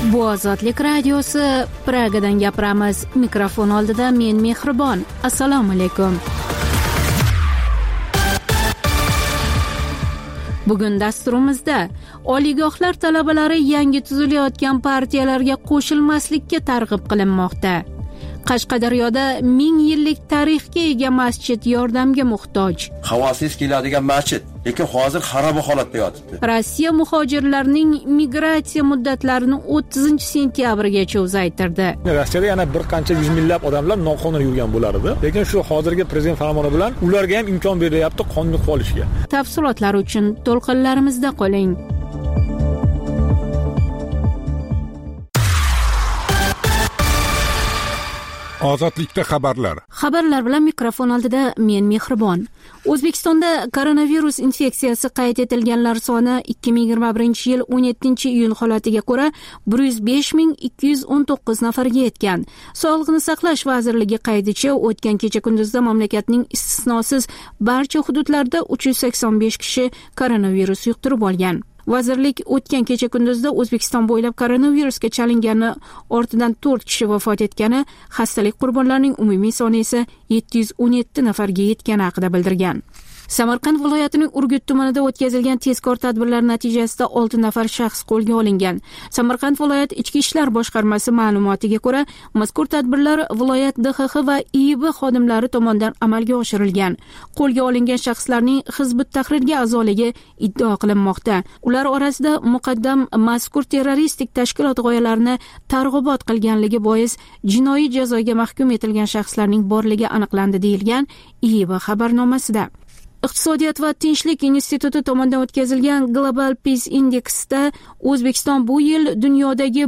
Bu Ozodlik radiosi, Pragadan gapiramiz. Mikrofon oldida men Mehribon. Assalomu alaykum. Bugun dasturimizda oliygohlar talabalari yangi tuzilayotgan partiyalarga qo'shilmaslikka targ'ib qilinmoqda. Qashqadaryoda 1000 yillik tarixga ega masjid yordamga muhtoj. Havosiz keladigan masjid, lekin hozir xarob holatda yotibdi. Rossiya muhojirlarning migratsiya muddatlarini 30-sentyabrgacha uzaytirdi. Rossiyada yana bir qancha yuz minglab odamlar noqonuniy yurgan bo'lar edi. Lekin shu hozirgi prezident farmoni bilan ularga ham imkon berilyapti qonuniy qilib olishga. Tafsilotlar uchun to'lqinlarimizda qoling. Ozodlikda xabarlar bilan mikrofon oldida men Mehribon. O'zbekistonda koronavirus infeksiyasi qayd etilganlar soni 2021-yil 17-iyun holatiga ko'ra 105219 nafarga yetgan. Sog'liqni saqlash vazirligi qaydicha o'tgan kecha kunduzda mamlakatning istisnosiz barcha hududlarida 385 kishi koronavirus yuqtirib olgan. Vazirlik o'tgan kecha kunduzda O'zbekiston bo'ylab koronavirusga chalingani ortidan 4 kishi vafot etgani, xastalik qurbonlarining umumiy soni esa 717 nafarga yetgani haqida bildirgan. Samarqand viloyatining Urgut tumanida o'tkazilgan tezkor tadbirlar natijasida 6 nafar shaxs qo'lga olingan. Samarqand viloyat Ichki ishlar boshqarmasi ma'lumotiga ko'ra, mazkur tadbirlar viloyat DXX va IIB xodimlari tomonidan amalga oshirilgan. Qo'lga olingan shaxslarning Hizbut Tahrirga a'zoligi iddao qilinmoqda. Ular orasida muqaddam mazkur terroristik tashkilot g'oyalarini targ'ibot qilganligi bois jinoiy jazoga mahkum etilgan shaxslarning borligi aniqlandi deyilgan IIB xabarnomasida. Iqtisodiyot va tinchlik instituti tomonidan o'tkazilgan Global Peace Index'da O'zbekiston bu yil dunyodagi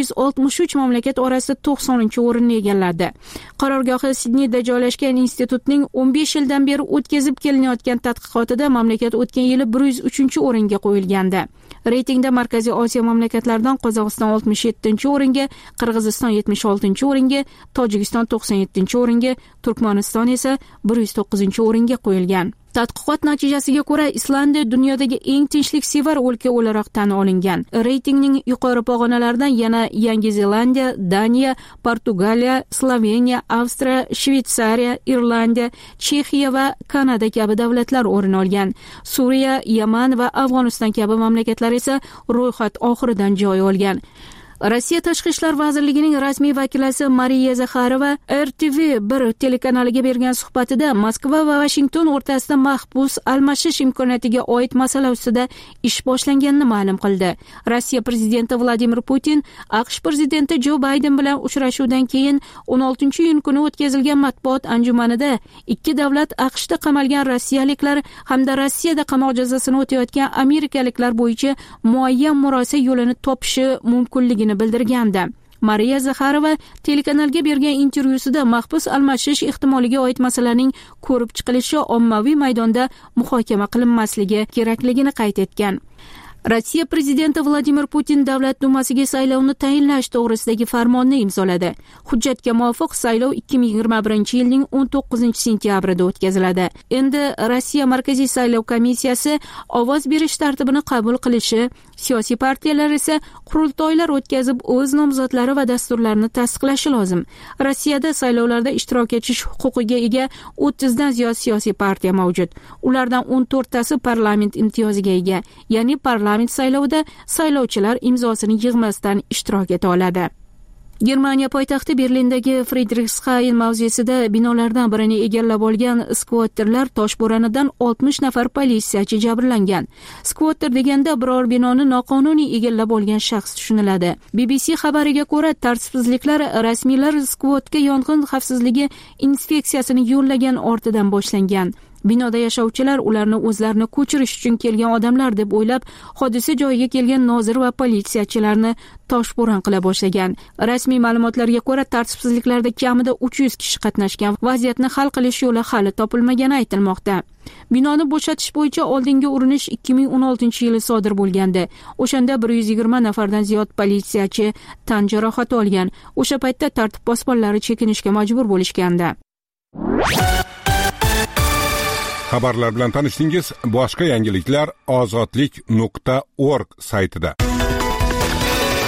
163 mamlakat orasida 90-o'rinni egalladi. Qarorgohi Sidneyda joylashgan institutning 15 yildan beri o'tkazib kelinayotgan tadqiqotida mamlakat o'tgan yili 103-o'ringa qo'yilgandi. Reytingda Markaziy Osiyo mamlakatlaridan Qozog'iston 67-o'ringa, Qirg'iziston 76-o'ringa, Tojikiston 97-o'ringa, Turkmaniston esa 109-o'ringa qo'yilgan. Tadqiqot natijasiga ko'ra, Islandiya dunyodagi eng tinchliksevar o'lka o'laroq tan olingan. Reytingning yuqori pog'onalaridan yana Yangi Zelandiya, Daniya, Portugaliya, Sloveniya, Avstriya, Shveysariya, Irlandiya, Chexiya va Kanada kabi davlatlar o'rin olgan. Suriya, Yaman va Afg'oniston kabi mamlakatlar esa ro'yxat oxiridan joy olgan. Rossiya Tashqi ishlar vazirligining rasmiy vakilasi Mariya Zakharova RTV1 telekanaliga bergan suhbatida Moskva va Washington o'rtasida mahbus almashish imkoniyatiga oid masala ustida ish boshlanganini ma'lum qildi. Rossiya prezidenti Vladimir Putin AQSh prezidenti Jo Bayden bilan uchrashuvdan keyin 16-iyun kuni o'tkazilgan matbuot anjumanida ikki davlat AQShda qamalgan rossiyaliklar hamda Rossiyada qamoq jazosini o'tayotgan amerikaliklar bo'yicha muayyan murosa yo'lini topishi mumkinligini bildirgandi. Mariya Zakharova telekanalga bergan intervyusida mahbus almashish ehtimoliga oid masalaning ko'rib chiqilishi ommaviy maydonda muhokama qilinmasligi kerakligini qayd etgan. Rossiya prezidenti Vladimir Putin Davlat dumasiga saylovni tayinlash to'g'risidagi farmonni imzoladi. Hujjatga muvofiq saylov 2021-yilning 19-sentyabrida o'tkaziladi. Endi Rossiya Markaziy saylov komissiyasi ovoz berish tartibini qabul qilishi, siyosiy partiyalar esa qurultoylar o'tkazib o'z nomzodlari va dasturlarini tasdiqlashi lozim. Rossiyada saylovlarda ishtirok etish huquqiga ega 30 dan ziyod siyosiy partiya mavjud. Ulardan 14 tasi parlament imtiyoziga ega, ya'ni parlament saylovida saylovchilar imzosini yig'masdan ishtirok eta oladi. Germaniya poytaxti Berlindagi Friedrichshain mavzesida binolardan birini egallab olgan skvotterlar toshbo'ronidan 60 nafar politsiyachi jabrlangan. Skvotter deganda biror binoni noqonuniy egallab olgan shaxs tushuniladi. BBC xabariga ko'ra, tartibsizliklar rasmiylar skvotga yong'in xavfsizligi inspeksiyasini yo'llagan ortidan boshlangan. Binoda yashovchilar ularni o'zlarini ko'chirish uchun kelgan odamlar deb o'ylab, hodisa joyiga kelgan nozir va politsiyachilarni toshbo'ron qila boshlagan. Rasmiy ma'lumotlarga ko'ra, tartibsizliklarda kamida 300 kishi qatnashgan. Vaziyatni hal qilish yo'li hali topilmagani aytilmoqda. Binoni bo'shatish bo'yicha oldingi urinish 2016-yili sodir bo'lgandi. O'shanda 120 nafardan ziyod politsiyachi tan jarohati olgan. O'sha paytda tartib posbonlari chekinishga majbur bo'lishgandi. Xabarlar bilan tanishdingiz. Boshqa yangiliklar ozodlik.org saytida.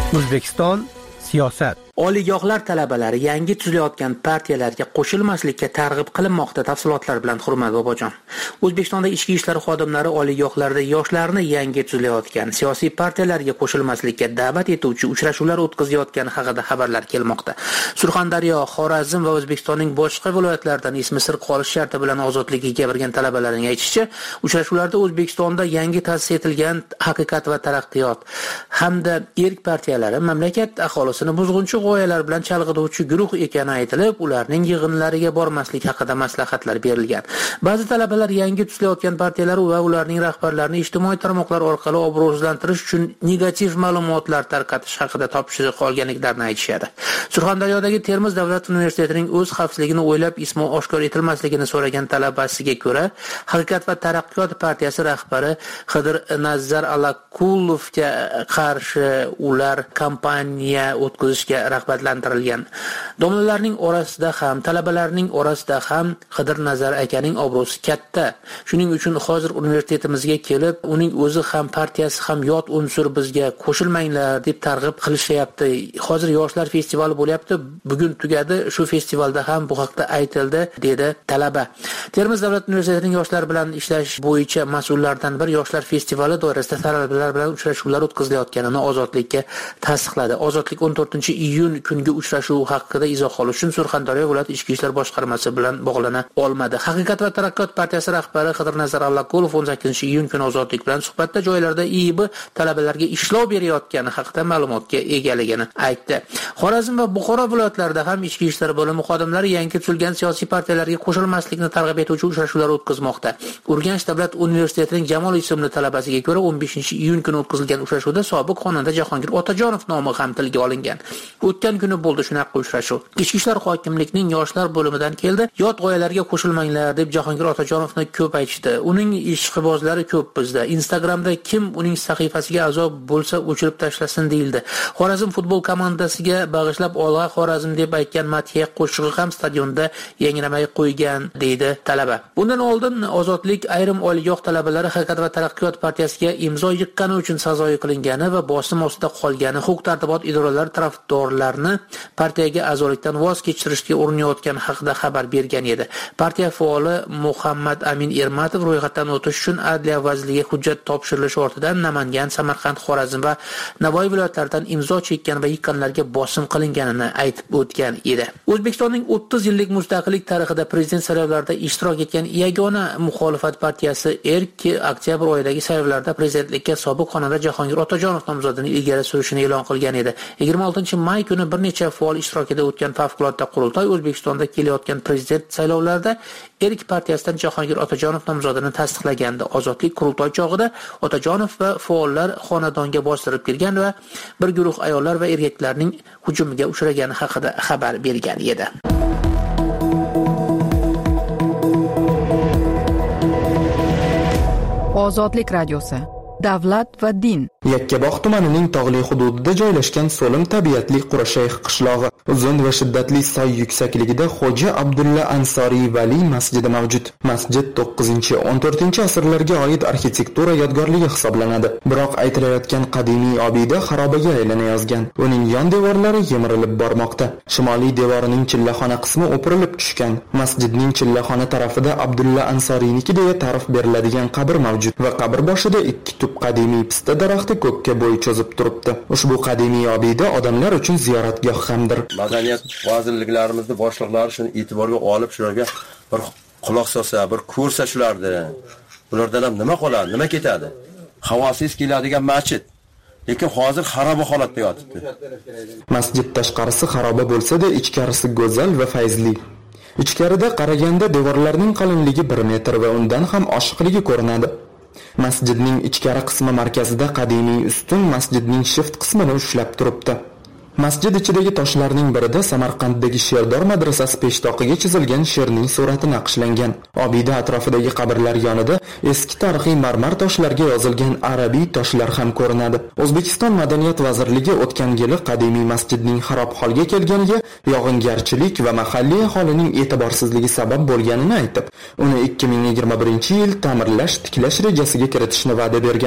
O'zbekiston siyosat. Oliygohlar talabalari yangi tuzilayotgan partiyalarga qo'shilmaslikka targ'ib qilinmoqda. Tafsilotlar bilan Hurmat Bobojon. O'zbekistonda ichki ishlar xodimlari oliygohlarda yoshlarni yangi tuzilayotgan siyosiy partiyalarga qo'shilmaslikka da'vat etuvchi uchrashuvlar o'tkazayotgani haqida xabarlar kelmoqda. Surxondaryo, Xorazm va O'zbekistonning boshqa viloyatlaridan ismi sir qolish sharti bilan ozodligiga kirgan talabalarning aytishicha, uchrashuvlarda O'zbekistonda yangi ta'sis etilgan Haqiqat va taraqqiyot hamda erk partiyalari mamlakat aholisini buzg'unchi g'oyalar bilan chalg'ituvchi guruh ekani aytilib, ularning yig'inlariga bormaslik haqida maslahatlar berilgan. Ba'zi talabalar yangi tuzilayotgan partiyalar va ularning rahbarlarini ijtimoiy tarmoqlar orqali obro'sizlantirish uchun negativ ma'lumotlar tarqatish haqida topshiriq olganliklarini aytishadi. Surxondaryodagi Termiz davlat universitetining o'z xavfsizligini o'ylab ismi oshkor etilmasligini so'ragan talabasiga ko'ra, Haqiqat va taraqqiyot partiyasi rahbari Xidir Nazar Alaqulovga qarshi ular kampaniya o'tkazishga rag'batlantirilgan. Domlalarning orasida ham, talabalarning orasida ham Xidir Nazar akaning obro'si katta. Shuning uchun hozir universitetimizga kelib, uning o'zi ham partiyasi ham yot unsur, bizga qo'shilmanglar deb targ'ib qilishyapti. Hozir yoshlar festivali bo'lyapti. Bugun tugadi. Shu festivalda ham bu haqda aytildi, dedi talaba. Termiz davlat universitetining yoshlar bilan ishlash bo'yicha mas'ullardan bir yoshlar festivali doirasida talabalar bilan uchrashuvlar o'tkazilayotganini Ozodlikka tasdiqladi. Ozodlik 14-iyun kungi uchrashuv haqida izoh olish uchun Surxondaryo viloyat ichki ishlar boshqarmasi bilan bog'lana olmadi. Haqiqat va taraqqiyot partiyasi rahbari Xidir Nazar Allaqulov 18-iyun kuni Ozodlik bilan suhbatda joylarda IIB talabalarga ishlov berayotgani haqida ma'lumotga egaligini aytdi. Xorazm va Buxoro viloyatlarida ham ichki ishlar bo'limi xodimlari yangi tuzilgan siyosiy partiyalarga qo'shilmaslikni targ'ib etuvchi uchrashuvlar o'tkazmoqda. Urganch davlat universitetining Jamol ismli talabasiga ko'ra 15-iyun kuni o'tkazilgan uchrashuvda sobiq xonanda Jahongir Otajonov nomi ham tilga olingan. O'tgan kuni bo'ldi shunaqa uchrashuv. Ichki ishlar hokimlikning yoshlar bo'limidan keldi. Yot g'oyalarga qo'shilmanglar deb Jahongir Otajonovni ko'p aytishdi. Uning ishqibozlari ko'p bizda. Instagramda kim uning sahifasiga a'zo bo'lsa o'chirib tashlasin deyildi. Xorazm futbol komandasiga bag'ishlab Olg'a Xorazm deb aytgan madhiya qo'shig'i ham stadionda yangramay qo'ygan, deydi talaba. Bundan oldin Ozodlik ayrim oliygoh talabalari Haqiqat va taraqqiyot partiyasiga imzo yiqqani uchun sazoyi qilingani va bosim ostida qolgani huquq-tartibot idoralari tarafdorlarni partiyaga a'zolikdan voz kechirishga urinayotgani haqida xabar bergan edi. Partiya faoli Muhammad Amin Ermatov ro'yxatdan o'tish uchun Adliya vazirligiga hujjat topshirilishi ortidan Namangan, Samarqand, Xorazm va Navoiy viloyatlaridan imzo chekkan va yiqqanlarga bosim qilinganini aytib o'tgan edi. O'zbekistonning 30 yillik mustaqillik tarixida prezident saylovlarida ishtirok etgan yagona muxolifat partiyasi Erk oktyabr oyidagi saylovlarda prezidentlikka sobiq xonanda Jahongir Otajonov nomzodini ilgari surishini e'lon qilgan edi. 26-may kuni bir necha faol ishtirokida o'tgan favqulodda qurultoy O'zbekistonda kelayotgan prezident saylovlarida Erk partiyasidan Jahongir Otajonov nomzodini tasdiqlagandi. Ozodlik qurultoy chog'ida Otajonov va faollar xonadonga bostirib kirgan va bir guruh ayollar va erkaklarning hujumiga uchragani haqida xabar bergan edi. Ozodlik radiosi. Davlat va din. Yakkabog' tumanining tog'li hududida joylashgan so'lim tabiatli Qurashayx qishlog'i. Uzun va shiddatli soy yuksakligida Xo'ja Abdulla Ansoriy Vali masjidi mavjud. Masjid 9-14 asrlarga oid arxitektura yodgorligi hisoblanadi. Biroq aytilayotgan qadimiy obida xarobaga aylanayozgan. Uning yon devorlari yemirilib bormoqda. Shimoliy devorining chillaxona qismi o'pirilib tushgan. Masjidning chillaxona tarafida Abdulla Ansoriyniki deya ta'rif beriladigan qabr mavjud va qabr boshida 2 tup qadimiy pista daraxti ko'kka bo'y cho'zib turibdi. Ushbu qadimiy obida odamlar uchun ziyoratgoh hamdir. Madaniyat vazirliklarimizni boshliqlari shuni e'tiborga olib, shularga bir quloq solsa, bir ko'rsa shularni. Ulardan ham nima qoladi, nima ketadi? Havosiz keladigan masjid. Lekin hozir xaroba holatda yotibdi. Masjid tashqarisi xaroba bo'lsa-da, ichkarisi go'zal va fayzli. Ichkarida qaraganda devorlarning qalinligi 1 metr va undan ham oshiqligi ko'rinadi. Masjidning ichkari qismi markazida qadimiy ustun masjidning shift qismini ushlab turibdi. Masjid ichidagi toshlarning birida Samarqanddagi Sherdor madrasasi peshtoqiga chizilgan sherning surati naqshlangan. Obida atrofidagi qabrlar yonida eski tarixiy marmar toshlarga yozilgan arabiy toshlar ham ko'rinadi. O'zbekiston Madaniyat vazirligi o'tgan yili qadimiy masjidning xarob holga kelganiga yog'ingarchilik va mahalliy aholining e'tiborsizligi sabab bo'lganini aytib, uni 2021-yil ta'mirlash, tiklash rejasiga kiritishni va'da bergan.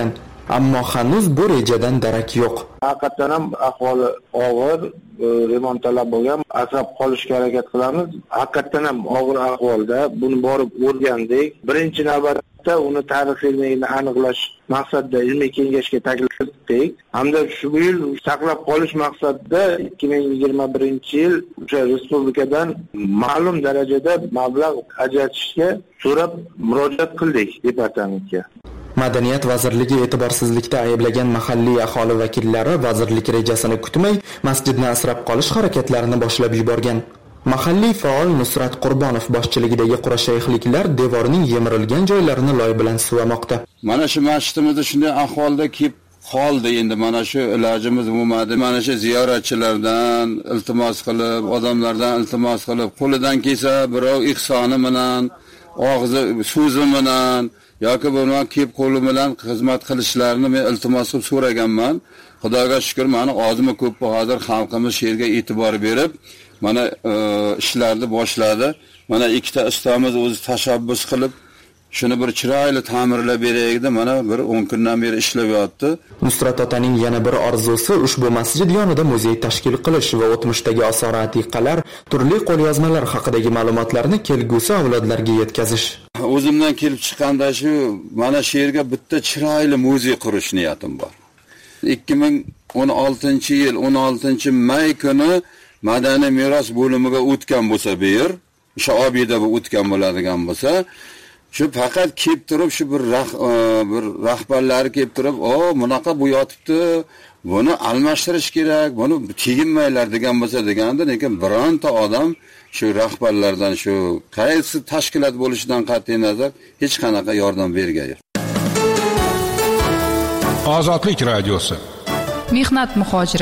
ammo hanuz bu rejadan darak yo'q. Haqiqatan ham ahvoli og'ir, remont talab bo'lgan, asrab qolishga harakat qilamiz. Haqiqatan ham og'ir ahvolda, buni borib o'rgandik. Birinchi navbatda uni tarixiyligini aniqlash maqsadida ilmiy kengashga taklif etdik. Hamda shu yil saqlab qolish maqsadida 2021-yil o'sha respublikadan ma'lum darajada mablag' ajratishga so'rab murojaat qildik departamentga. Madaniyat vazirligi e'tiborsizlikda ayblagan mahalliy aholi vakillari vazirlik rejasini kutmay masjidni asrab qolish harakatlarini boshlab yuborgan. Mahalliy faol Nusrat Qurbonov boshchiligidagi qurashayxliklar devorning yemirilgan joylarini loy bilan suvamoqda. Mana shu masjidimizda shunday ahvolda kelib qoldi. Endi mana shu ilojimiz bo'lmadi. Mana shu ziyoratchilardan iltimos qilib, odamlardan iltimos qilib, qo'lidan kelsa birov ihsoni bilan, og'zi so'zi bilan yoki bo'lmasa kelib qo'li bilan xizmat qilishlarini men iltimos qilib so'raganman. Xudoga shukr, meni ozmi ko'p hozir xalqimiz she'rga e'tibor berib, mana ishlarni boshladi. Mana ikkita ustamiz o'zi tashabbus qilib, shuni bir chiroyli ta'mirlab beraylik deb mana bir 10 kundan beri ishlab yotdi. Nusrat otaning yana bir orzusi ushbu masjid yonida muzey tashkil qilish va o'tmishdagi asor-atiqalar, turli qo'lyozmalar haqidagi ma'lumotlarni kelgusi avlodlarga yetkazish. O'zimdan kelib chiqqanda shu mana shu yerga bitta chiroyli muzey qurish niyatim bor. 2016-yil 16-may kuni madaniy meros bo'limiga o'tgan bo'lsa bu yer, o'sha obida bu o'tgan bo'ladigan bo'lsa, shu faqat kelib turib shu bir rahbarlari kelib turib, bunaqa bu yotibdi, buni almashtirish kerak, buni teginmaylar degan bo'lsa deganda, lekin bironta odam shu rahbarlardan shu qaysi tashkilot bo'lishidan qat'iy nazar hech qanaqa yordam bergan. Ozodlik radiosi. Mehnat muhojiri.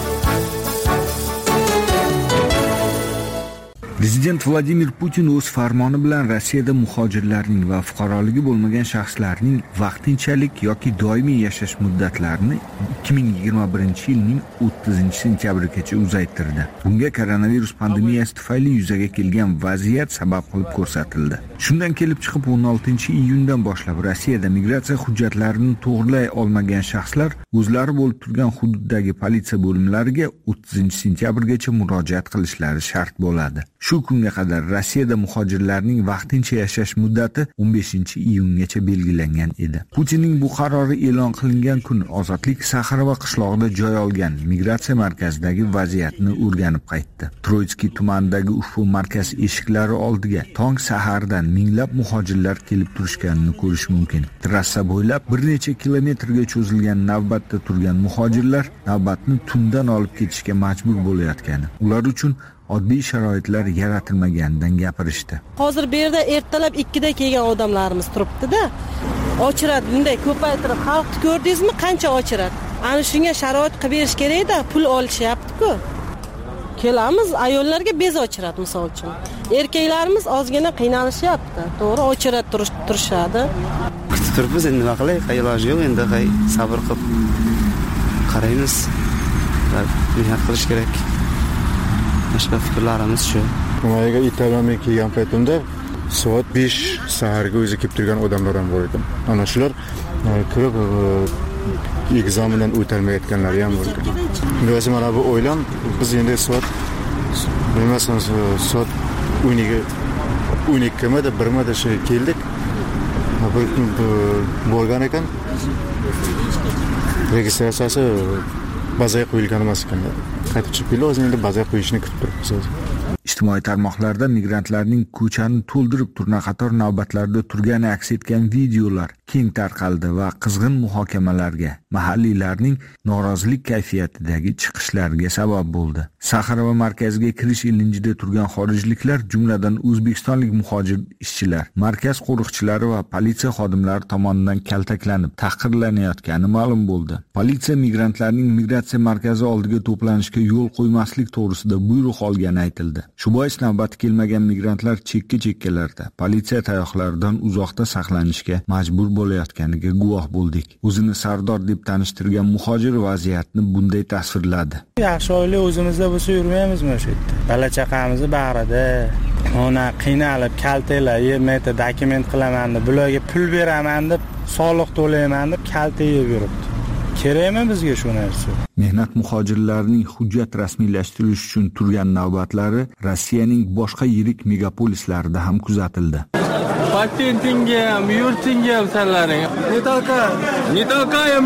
Prezident Vladimir Putin o'z farmoni bilan Rossiyada muhojirlarning va fuqaroligi bo'lmagan shaxslarning vaqtinchalik yoki doimiy yashash muddatlarini 2021-yilning 30-sentyabrigacha uzaytirdi. Bunga koronavirus pandemiyasi tufayli yuzaga kelgan vaziyat sabab qilib ko'rsatildi. Shundan kelib chiqib 16-iyundan boshlab Rossiyada migratsiya hujjatlarini to'g'rilay olmagan shaxslar o'zlari bo'lib turgan hududdagi politsiya bo'limlariga 30-sentyabrgacha murojaat qilishlari shart bo'ladi. Shu kunga qadar Rossiyada muhojirlarning vaqtincha yashash muddati 15-iyungacha belgilangan edi. Putinning bu qarori e'lon qilingan kun Ozodlik sahar va qishlog'ida joy olgan migratsiya markazidagi vaziyatni o'rganib qaytdi. Troitskiy tumanidagi ushbu markaz eshiklari oldiga tong sahardan minglab muhojirlar kelib turishganini ko'rish mumkin. Trassa bo'ylab bir necha kilometrga cho'zilgan navbatda turgan muhojirlar navbatni tundan olib ketishga majbur bo'layotgani, ular uchun oddiy sharoitlar yaratilmaganidan gapirishdi. Hozir bu yerda ertalab 2da kelgan odamlarimiz turibdi-da. Ochirat bunday ko'paytirib xalqni ko'rdingizmi, qancha ochirat? Ana shunga sharoit qilib berish kerak-da, pul olishyapti-ku. Kelamiz, ayollarga bez ochirat misol uchun. Erkaklarimiz ozgina qiynalishyapti. To'g'ri, ochirat turishadi. Kutib turibmiz, endi nima qilay? Iloji yo'q, endi sabr qilib qaraymiz. Mehnat qilish kerak. Boshqa fikrlarimiz shu. Nimaga Italiyaga kelgan paytimda soat 5 saharga o'zi kelib turgan odamlar ham bor edi. Ana shular kirib ekzamindan o'tolmayotganlar ham bor ekan. O'zi mana bu o'ylam biz endi soat 12 1 shu keldik. Bir kun bo'lgan ekan. Registratsiyasi bazaga qo'yilgan emas ekan. Qaytib chiqib o'zini bazaga qo'yishni kutib turibmiz. Ijtimoiy tarmoqlarda migrantlarning ko'chani to'ldirib turnaqator navbatlarda turgani aks etgan videolar keng tarqaldi va qizg'in muhokamalarga, mahalliylarning norozilik kayfiyatidagi chiqishlariga sabab bo'ldi. Sahara va markazga kirish ilinjida turgan xorijliklar, jumladan o'zbekistonlik muhojir ishchilar, markaz qo'riqchilari va politsiya xodimlari tomonidan kaltaklanib, tahqirlanayotgani ma'lum bo'ldi. Politsiya migrantlarning migratsiya markazi oldiga to'planishga yo'l qo'ymaslik to'g'risida buyruq olgani aytildi. Shu bois navbati kelmagan migrantlar chekka-chekkalarda, politsiya tayoqlaridan uzoqda saqlanishga majbur bo'layotganiga guvoh bo'ldik. O'zini Sardor deb tanishtirgan muhojir vaziyatni bunday tasvirladi. Yaxshi oila o'zimizda bo'lsa yurmaymizmi o'sha yerda? Bola chaqamizni bag'rida, Ona qiynalib, kaltalar, yermeta dokument qilaman deb, bularga pul beraman deb, soliq to'layman deb kalta yeb yuribdi. Kerakmi bizga shu narsa? Mehnat muhojirlarining hujjat rasmiylashtirish uchun turgan navbatlari Rossiyaning boshqa yirik megapolislarida ham kuzatildi. Patentingga ham, yurtingga ham sanlaring. Не толкаем.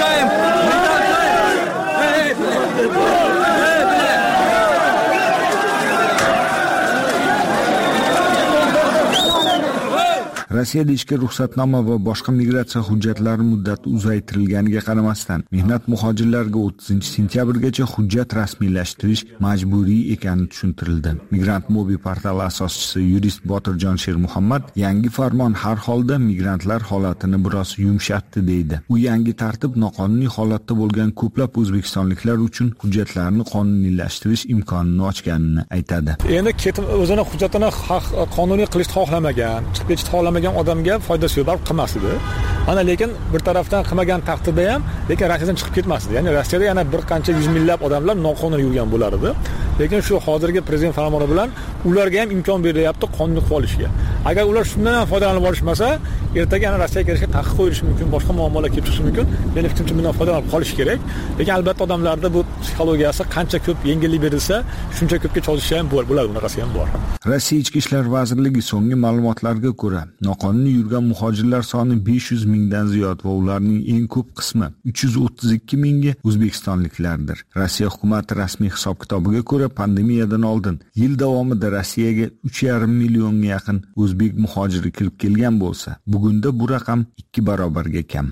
Rossiyada ishga ruxsatnoma va boshqa migratsiya hujjatlari muddati uzaytirilganiga qaramasdan, mehnat muhojirlariga 30-sentyabrgacha hujjat rasmiylashtirish majburiy ekani tushuntirildi. Migrant Mobi portali asoschisi yurist Botirjon Shermuhammad yangi farmon har holda migrantlar holatini biroz yumshatdi deydi. U yangi tartib noqonuniy holatda bo'lgan ko'plab o'zbekistonliklar uchun hujjatlarni qonuniylashtirish imkonini ochganini aytadi. Endi ketib o'zini hujjatini qonuniy qilishni xohlamagan, chiqib ketishni xohlamagan odamga foydasi yo'q, baribir qilmasdi. Ana lekin bir tarafdan qilmagan taqdirda ham, lekin Rossiyadan chiqib ketmasdi. Ya'ni Rossiyada yana bir qancha yuz minglab odamlar noqonuniy yurgan bo'lar edi. Lekin shu hozirgi prezident farmoni bilan ularga ham imkon berilyapti qonuniy qilib olishga. Agar ular shundan ham foydalanib olishmasa, ertaga yana Rossiyaga kirishga taqiq qo'yilishi mumkin, boshqa muammolar kelib chiqishi mumkin. Meni fikrimcha bundan foydalanib qolish kerak. Lekin albatta odamlarda bu psixologiyasi qancha ko'p yengillik berilsa, shuncha ko'pga cho'zishi ham bo'ladi, bunaqasi ham bor. Rossiya Ichki ishlar vazirligi so'nggi ma'lumotlarga ko'ra, noqonuniy yurgan muhojirlar soni 500 mingdan ziyod va ularning eng ko'p qismi 332 mingi o'zbekistonliklardir. Rossiya hukumati rasmiy hisob-kitobiga ko'ra, pandemiyadan oldin yil davomida Rossiyaga 3,5 millionga yaqin o'zbek muhojiri kirib kelgan bo'lsa, bugunda bu raqam 2 barobarga kam.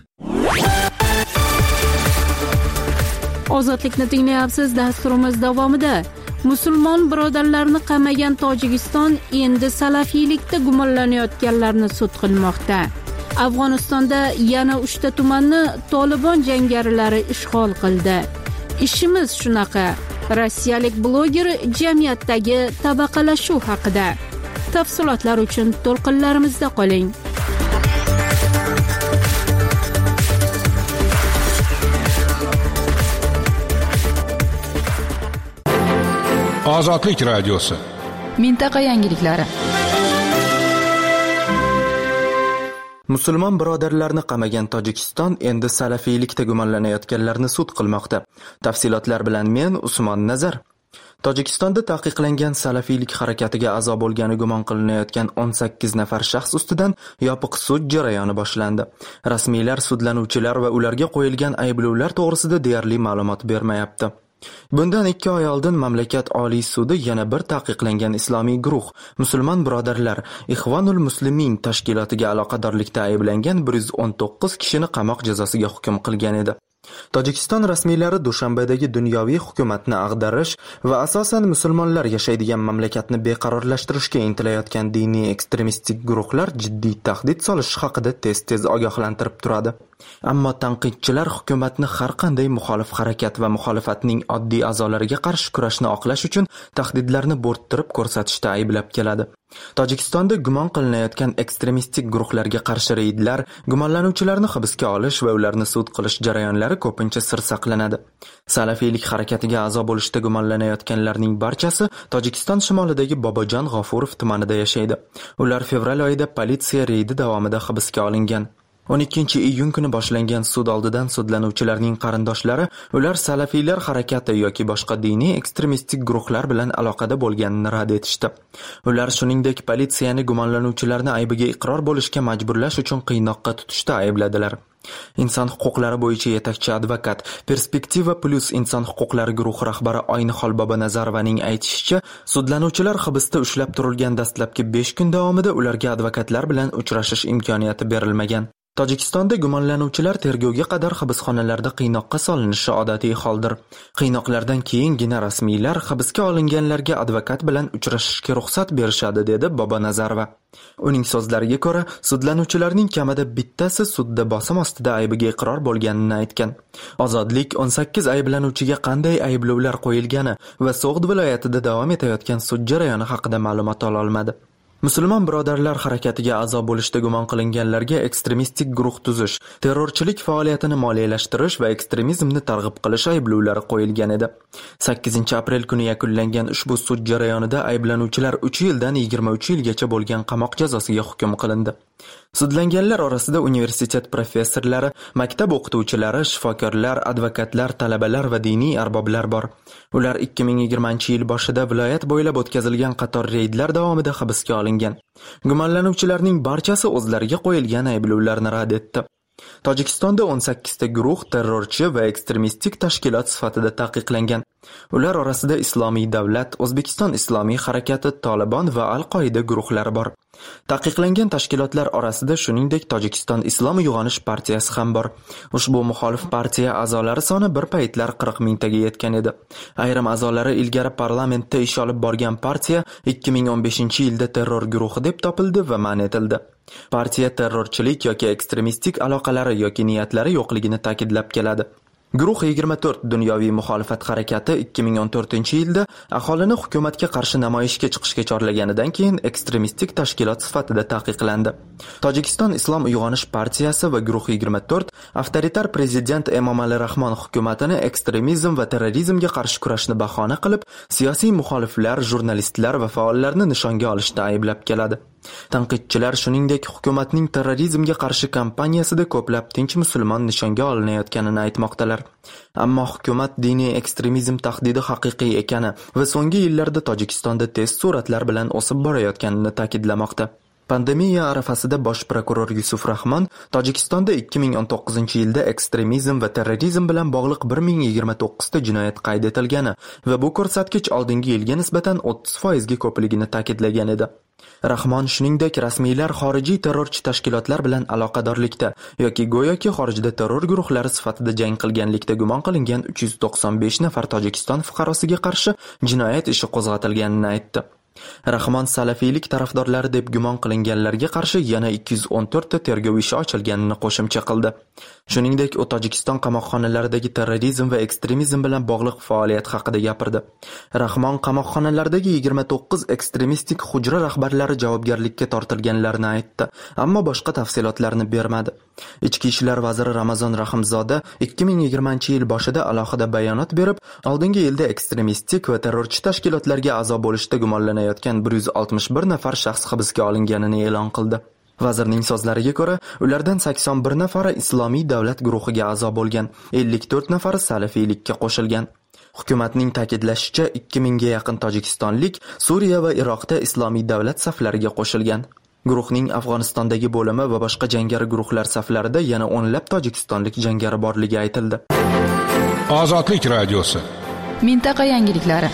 Ozodlikni tinglayapsiz. Dasturimiz davomida musulmon birodarlarni qamagan Tojikiston endi salafiylikda gumonlanayotganlarni sud qilmoqda. Afg'onistonda yana 3 ta tumanni Tolibon jangarilari ishg'ol qildi. Ishimiz shunaqa. Rossiyalik bloger jamiyatdagi tabaqalashuv haqida. Tafsilotlar uchun to'lqinlarimizda qoling. Ozodlik radiosi. Mintaqa yangiliklari. Musulmon birodarlarni qamagan Tojikiston endi salafiylikda gumonlanayotganlarni sud qilmoqda. Tafsilotlar bilan men Usmon Nazar. Tojikistonda taqiqlangan salafiylik harakatiga a'zo bo'lgani gumon qilinayotgan 18 nafar shaxs ustidan yopiq sud jarayoni boshlandi. Rasmiylar sudlanuvchilar va ularga qo'yilgan ayblovlar to'g'risida deyarli ma'lumot bermayapti. Bundan 2 oy oldin mamlakat Oliy sudi yana bir taqiqlangan islomiy guruh, musulmon birodarlar Ikhvanul Muslimin tashkilotiga aloqadorlikda ayblangan 119 kishini qamoq jazosiga hukm qilgan edi. Tojikiston rasmiylari Dushanbedagi dunyoviy hukumatni ag'darish va asosan musulmonlar yashaydigan mamlakatni beqarorlashtirishga intilayotgan diniy ekstremistik guruhlar jiddiy tahdid solishi haqida tez-tez ogohlantirib turadi. Ammo tanqidchilar hukumatni har qanday muxolif harakat va muxolifatning oddiy a'zolariga qarshi kurashni oqlash uchun tahdidlarni bo'rttirib ko'rsatishda ayblab keladi. Tojikistonda gumon qilinayotgan ekstremistik guruhlarga qarshi reydlar, gumonlanuvchilarni hibsga olish va ularni sud qilish jarayonlari ko'pincha sir saqlanadi. Salafiylik harakatiga a'zo bo'lishda gumonlanayotganlarning barchasi Tojikiston shimolidagi Bobojon G'ofurov tumanida yashaydi. Ular fevral oyida politsiya reydi davomida hibsga olingan. 12-iyun kuni boshlangan sud oldidan sudlanuvchilarning qarindoshlari ular salafiylar harakati yoki boshqa diniy ekstremistik guruhlar bilan aloqada bo'lganini rad etishdi. Ular shuningdek politsiyani gumonlanuvchilarni aybiga iqror bo'lishga majburlash uchun qiynoqqa tutishda aybladilar. Inson huquqlari bo'yicha yetakchi advokat, Perspektiva Plus inson huquqlari guruhi rahbari Oynixol Bobonazarovaning aytishicha, sudlanuvchilar hibsda ushlab turilgan dastlabki 5 kun davomida ularga advokatlar bilan uchrashish imkoniyati berilmagan. Tojikistonda gumonlanuvchilar tergovga qadar hibsxonalarda qiynoqqa solinishi odatiy holdir. Qiynoqlardan keyingina rasmiylar hibsga olinganlarga advokat bilan uchrashishga ruxsat berishadi, dedi Bobonazarova. Uning so'zlariga ko'ra, sudlanuvchilarning kamida bittasi sudda bosim ostida aybiga iqror bo'lganini aytgan. Ozodlik 18 ayblanuvchiga qanday ayblovlar qo'yilgani va So'g'd viloyatida davom etayotgan sud jarayoni haqida ma'lumot ola olmadi. Musulmon birodarlar harakatiga a'zo bo'lishda gumon qilinganlarga ekstremistik guruh tuzish, terrorchilik faoliyatini moliyalashtirish va ekstremizmni targ'ib qilish ayblovlari qo'yilgan edi. 8-aprel kuni yakunlangan ushbu sud jarayonida ayblanuvchilar 3 yildan 23 yilgacha bo'lgan qamoq jazosiga hukm qilindi. Sudlanganlar orasida universitet professorlari, maktab o'qituvchilari, shifokorlar, advokatlar, talabalar va diniy arboblar bor. Ular 2020-yil boshida viloyat bo'ylab o'tkazilgan qator reydlar davomida hibsga olingan. Gumonlanuvchilarning barchasi o'zlariga qo'yilgan ayblovlarni rad etdi. Tojikistonda 18 ta guruh terrorchi va ekstremistik tashkilot sifatida taqiqlangan. Ular orasida Islomiy davlat, O'zbekiston Islomiy harakati, Tolibon va Al-Qoida guruhlari bor. Taqiqlangan tashkilotlar orasida shuningdek Tojikiston Islom uyg'onish partiyasi ham bor. Ushbu muxolif partiya a'zolari soni bir paytlar 40 mingtaga yetgan edi. Ayrim a'zolari ilgari parlamentda ish olib borgan partiya 2015-yilda terror guruhi deb topildi va man etildi. Partiya terrorchilik yoki ekstremistik aloqalari yoki niyatlari yo'qligini ta'kidlab keladi. Guruh 24 dunyoviy muxolifat harakati 2014-yilda aholini hukumatga qarshi namoyishga chiqishga chorlaganidan keyin ekstremistik tashkilot sifatida taqiqlandi. Tojikiston Islom uyg'onish partiyasi va Guruh 24 avtoritar prezident Emomali Rahmon hukumatini ekstremizm va terrorizmga qarshi kurashni bahona qilib, siyosiy muxoliflar, jurnalistlar va faollarni nishonga olishda ayblab keladi. Tanqidchilar shuningdek hukumatning terrorizmga qarshi kampaniyasida ko'plab tinch musulmon nishonga olinayotganini aytmoqdalar. Ammo hukumat diniy ekstremizm tahdidi haqiqiy ekani va so'nggi yillarda Tojikistonda tez sur'atlar bilan o'sib borayotganini ta'kidlamoqda. Pandemiya arafasida bosh prokuror Yusuf Rahmon Tojikistonda 2019-yilda ekstremizm va terrorizm bilan bog'liq 1029 ta jinoyat qayd etilgani va bu ko'rsatkich oldingi yilga nisbatan 30% ga ko'pligini ta'kidlagan edi. Rahmon shuningdek rasmiylar xorijiy terrorchi tashkilotlar bilan aloqadorlikda yoki go'yoki xorijda terror guruhlari sifatida jang qilganlikda gumon qilingan 395 nafar Tojikiston fuqarosiga qarshi jinoyat ishi qo'zg'atilganini aytdi. Rahmon salafiylik tarafdorlari deb gumon qilinganlarga qarshi yana 214 ta tergov ishi ochilganini qo'shimcha qildi. Shuningdek, u Tojikiston qamoqxonalaridagi terrorizm va ekstremizm bilan bog'liq faoliyat haqida gapirdi. Rahmon qamoqxonalardagi 29 ekstremistik hujra rahbarlari javobgarlikka tortilganlarini aytdi, ammo boshqa tafsilotlarni bermadi. Ichki ishlar vaziri Ramazon Rahimzoda 2020-yil boshida alohida bayonot berib, oldingi yilda ekstremistik va terrorchi tashkilotlarga a'zo bo'lishda gumonlanayotgan 161 nafar shaxs hibsga olinganini e'lon qildi. Vazirning so'zlariga ko'ra, ulardan 81 nafari Islomiy davlat guruhiga a'zo bo'lgan, 54 nafari salafiylikka qo'shilgan. Hukumatning ta'kidlashicha 2000 ga yaqin tojikistonlik Suriya va Iroqda Islomiy davlat saflariga qo'shilgan. Guruhning Afg'onistondagi bo'limi va boshqa jangari guruhlar saflarida yana o'nlab tojikistonlik jangari borligi aytildi. Ozodlik radiosi. Mintaqa yangiliklari.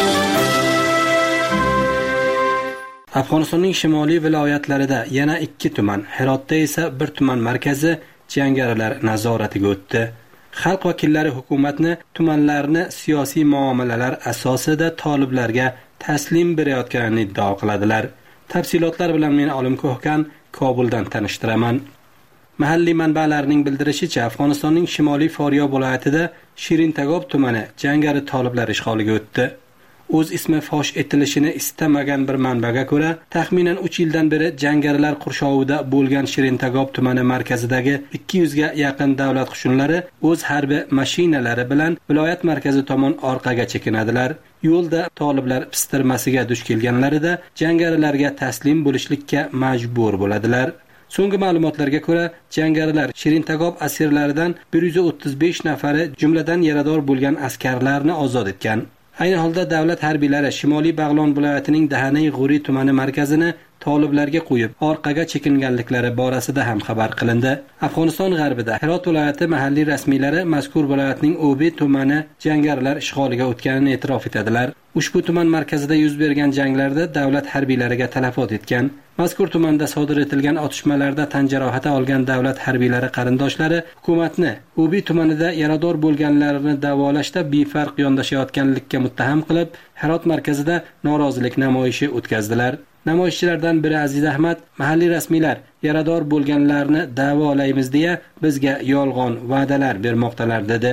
Afg'onistonning shimoliy viloyatlarida yana 2 tuman, Herotda esa 1 tuman markazi jangarilar nazoratiga o'tdi. Xalq vakillari hukumatni tumanlarni siyosiy muomalalar asosida toliblarga taslim berayotganini iddao qiladilar. Tafsilotlar bilan men Olim Ko'hkan Kobuldan tanishtiraman. Mahalliy manbalarning bildirishicha, Afg'onistonning shimoliy Foryob viloyatida Shirintagob tumani jangari toliblar ishg'oliga o'tdi. O'z ismi fosh etilishini istamagan bir manbaga ko'ra, taxminan 3 yildan beri jangarilar qurshovida bo'lgan Shirintagob tumani markazidagi 200 ga yaqin davlat qo'shinlari o'z harbiy mashinalari bilan viloyat markazi tomon orqaga chekinadilar. Yo'lda toliblar pistirmasiga duch kelganlarida jangarilarga taslim bo'lishlikka majbur bo'ladilar. So'nggi ma'lumotlarga ko'ra, jangarilar Shirintagob asirlaridan 135 nafari, jumladan yarador bo'lgan askarlarni ozod etgan. Ayni holda davlat harbiylari Shimoliy Bag'lon viloyatining Dahanay G'uri tumani markazini toliblarga qo'yib, orqaga chekinganliklari borasida ham xabar qilindi. Afg'oniston g'arbida Herot viloyati mahalliy rasmiylari mazkur viloyatning Obi tumani jangarilar ishg'oliga o'tganini e'tirof etadilar. Ushbu tuman markazida yuz bergan janglarda davlat harbiylariga talafot etgan. Mazkur tumanda sodir etilgan otishmalarda tan jarohati olgan davlat harbiylari qarindoshlari hukumatni Obi tumanida yarador bo'lganlarini davolashda befarq yondashayotganlikka muttaham qilib, Herot markazida norozilik namoyishi o'tkazdilar. Namoyishchilardan biri Aziz Ahmad mahalliy rasmiylar yarador bo'lganlarni da'volaymiz deya bizga yolg'on va'dalar bermoqdalar dedi.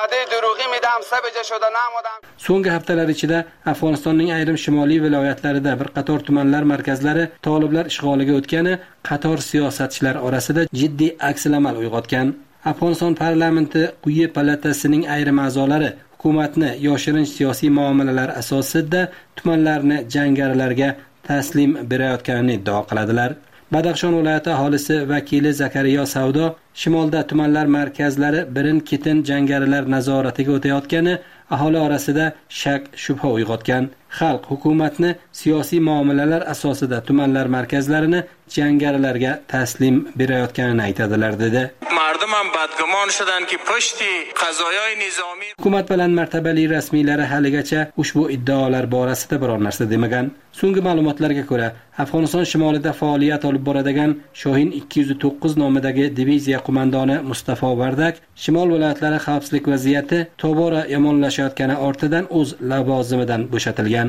So'nggi haftalar ichida Afg'onistonning ayrim shimoliy viloyatlarida bir qator tumanlar markazlari toliblar ishg'oliga o'tgani qator siyosatchilar orasida jiddiy aksil-amal uyg'otgan. Afg'oniston parlamenti quyi palatasining ayrim a'zolari hukumatni yoshirin siyosiy muomalalar asosida tumanlarni jangarilarga taslim berayotganini iddao qiladilar. Badaxshon viloyati aholisi vakili Zakariya Savdo shimolda tumanlar markazlari birin-ketin jangarilar nazoratiga o'tayotgani aholi orasida shak shubha uyg'otgan. Xalq hukumatni siyosiy muomalalar asosida tumanlar markazlarini jangarilarga taslim berayotganini aytadilar dedi. Hukumat bilan martabali rasmiylari haligacha ushbu iddaolar borasida biror narsa demagan. So'nggi ma'lumotlarga ko'ra, Afg'oniston shimolida faoliyat olib boradigan Shohin 209 nomidagi diviziya qo'mondoni Mustafo Vardak shimol viloyatlari xavfsizlik vaziyati tobora yomonlashayotgani ortidan o'z lavozimidan bo'shatilgan.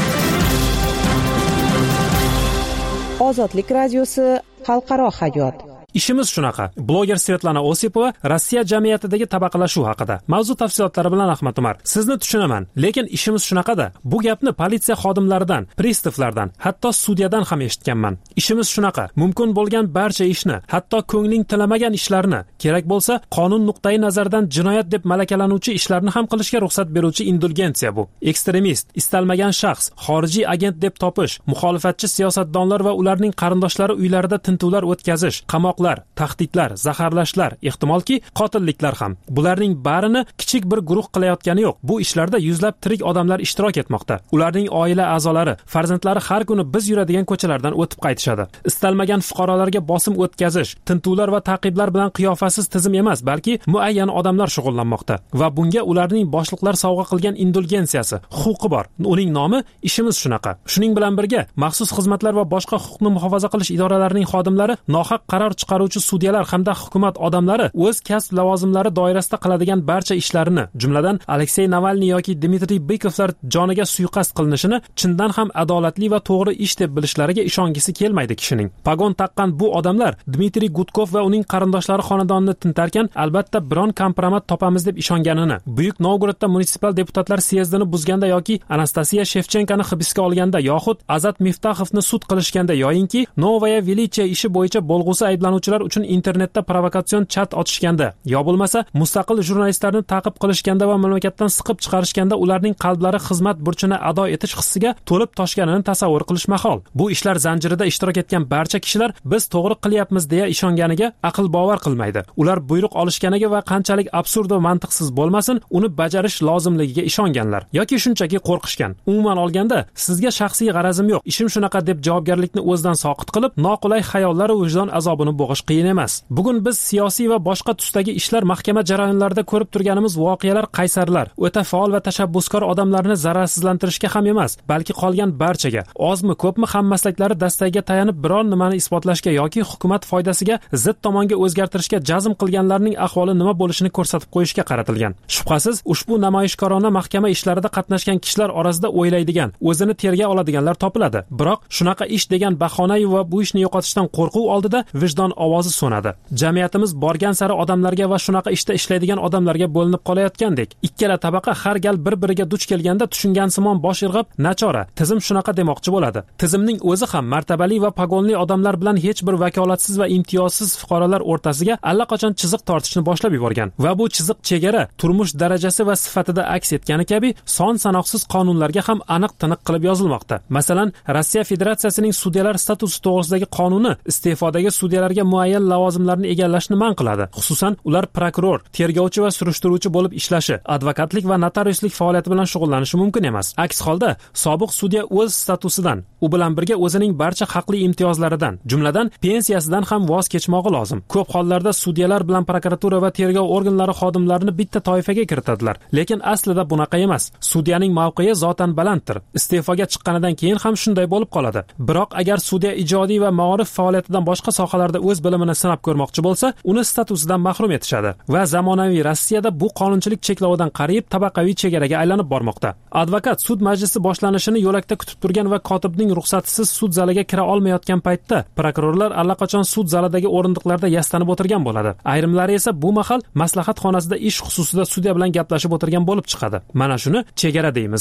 Ozodlik radiosi xalqaro hayot. Ishimiz shunaqa. Bloger Svetlana Osipova Rossiya jamiyatidagi tabaqalashuv haqida. Mavzu tafsilotlari bilan Ahmad Umar. Sizni tushunaman, lekin ishimiz shunaqada. Bu gapni politsiya xodimlaridan, pristavlardan, hatto sudyadan ham eshitganman. Ishimiz shunaqa. Mumkin bo'lgan barcha ishni, hatto ko'ngling tilamagan ishlarni, kerak bo'lsa, qonun nuqtai nazaridan jinoyat deb malakalanuvchi ishlarni ham qilishga ruxsat beruvchi indulgensiya bu. Ekstremist, istalmagan shaxs, xorijiy agent deb topish, muxolifatchi siyosatdonlar va ularning qarindoshlari uylarida tintuvlar o'tkazish, qamoqlar, tahdidlar, zaharlashlar, ehtimolki qotilliklar ham. Bularning barini kichik bir guruh qilayotgani yo'q. Bu ishlarda yuzlab tirik odamlar ishtirok etmoqda. Ularning oila a'zolari, farzandlari har kuni biz yuradigan ko'chalardan o'tib qaytishadi. Istalmagan fuqarolarga bosim o'tkazish, tintuvlar va ta'qiblar bilan qiyofasiz tizim emas, balki muayyan odamlar shug'ullanmoqda va bunga ularning boshliqlar sovg'a qilgan indulgensiyasi, huquqi bor. Uning nomi ishimiz shunaqa. Shuning bilan birga maxsus xizmatlar va boshqa huquqni muhofaza qilish idoralarining xodimlari nohaq qaror chiqaruvchi sudyalar hamda hukumat odamlari o'z kasb lavozimlari doirasida qiladigan barcha ishlarini, jumladan Aleksey Navalniy yoki Dmitriy Bykovlar joniga suiqasd qilinishini chindan ham adolatli va to'g'ri ish deb bilishlariga ishongisi kelmaydi kishining. Pagon taqqan bu odamlar Dmitriy Gudkov va uning qarindoshlari xonadonini tintarkan, albatta biron kompromat topamiz deb ishonganini, Buyuk Novgorodda munisipal deputatlar syezdini buzganda yoki Anastasiya Shevchenkani hibsga olganda yoxud Azat Miftaxovni sud qilishganda yoyinki Novaya Velichya ishi bo'yicha bo'lg'usi ayblanuvchilar uchun internetda provokatsion chat ochishganda, yo bo'lmasa mustaqil jurnalistlarni ta'qib qilishganda va mamlakatdan siqib chiqarishganda ularning qalblari xizmat burchini ado etish hissiga to'lib toshganini tasavvur qilish mahol. Bu ishlar zanjirida ishtirok etgan barcha kishilar biz to'g'ri qilyapmiz deya ishonganiga aql bovar qilmaydi. Ular buyruq olishganiga va qanchalik absurd va mantiqsiz bo'lmasin, uni bajarish lozimligiga ishonganlar yoki shunchaki qo'rqishgan. Umuman olganda, sizga shaxsiy g'arazim yo'q, ishim shunaqa deb javobgarlikni o'zidan soqit qilib, noqulay xayollar va vijdon azobini bo'g'ish qiyin emas. Bugun biz siyosiy va boshqa tusdagi ishlar mahkama jarayonlarida ko'rib turganimiz voqealar qaysarlar, o'ta faol va tashabbuskor odamlarni zararsizlantirishga ham emas, balki qolgan barchaga, ozmi ko'pmi hammaslaklari dastagiga tayanib biron nimani isbotlashga yoki hukumat foydasiga zid tomonga o'zgartirishga jazm qilganlarning ahvoli nima bo'lishini ko'rsatib qo'yishga qaratilgan. Shubhasiz, ushbu namoyishkorona mahkama ishlarida qatnashgan kishilar orasida o'ylaydigan, o'zini terga oladiganlar topiladi. Biroq shunaqa ish degan bahona va bu ishni yo'qotishdan qo'rquv oldida vijdon ovozi so'nadi. Jamiyatimiz borgan sari odamlarga va shunaqa ishda ishlaydigan odamlarga bo'linib qolayotgandek. Ikkala tabaqa har gal bir-biriga duch kelganda tushungansimon bosh irg'ab, nachora, tizim shunaqa demoqchi bo'ladi. Tizimning o'zi ham martabali va pagonli odamlar bilan hech bir vakolatsiz va imtiyozsiz fuqarolar o'rtasiga allaqachon chiziq tortishni boshlab yuborgan. Va bu chiziq chegara turmush darajasi va sifatida aks etgani kabi son sanoqsiz qonunlarga ham aniq-tiniq qilib yozilmoqda. Masalan, Rossiya Federatsiyasining sudyalar statusi to'g'risidagi qonuni iste'fodagi sudyalarga muayyan lavozimlarni egallashni man qiladi. Xususan, ular prokuror, tergovchi va surishtiruvchi bo'lib ishlashi, advokatlik va notariuslik faoliyati bilan shug'ullanishi mumkin emas. Aks holda, sobiq sudya o'z statusidan, u bilan birga o'zining barcha haqli imtiyozlaridan, jumladan pensiyasidan ham voz kechmog'i lozim. Ko'p hollarda sudyalar bilan prokuratura va tergov organlari xodimlarini bitta toifaga kiritadilar, lekin aslida bunaqa emas. Sudyaning mavqei zotan balanddir. Iste'foga chiqqanidan keyin ham shunday bo'lib qoladi. Biroq agar sudya ijodiy va ma'rif faoliyatidan boshqa sohalarda o'z o'z bilimini sinab ko'rmoqchi bo'lsa, uni statusidan mahrum etishadi va zamonaviy Rossiyada bu qonunchilik cheklavidan qariyb tabaqaviy chegaraga aylanib bormoqda. Advokat sud majlisi boshlanishini yo'lakda kutib turgan va kotibning ruxsatisiz sud zaliga kira olmayotgan paytda prokurorlar allaqachon sud zalidagi o'rindiqlarda yastanib o'tirgan bo'ladi. Ayrimlari esa bu mahal maslahat xonasida ish xususida sudya bilan gaplashib o'tirgan bo'lib chiqadi. Mana shuni chegara deymiz.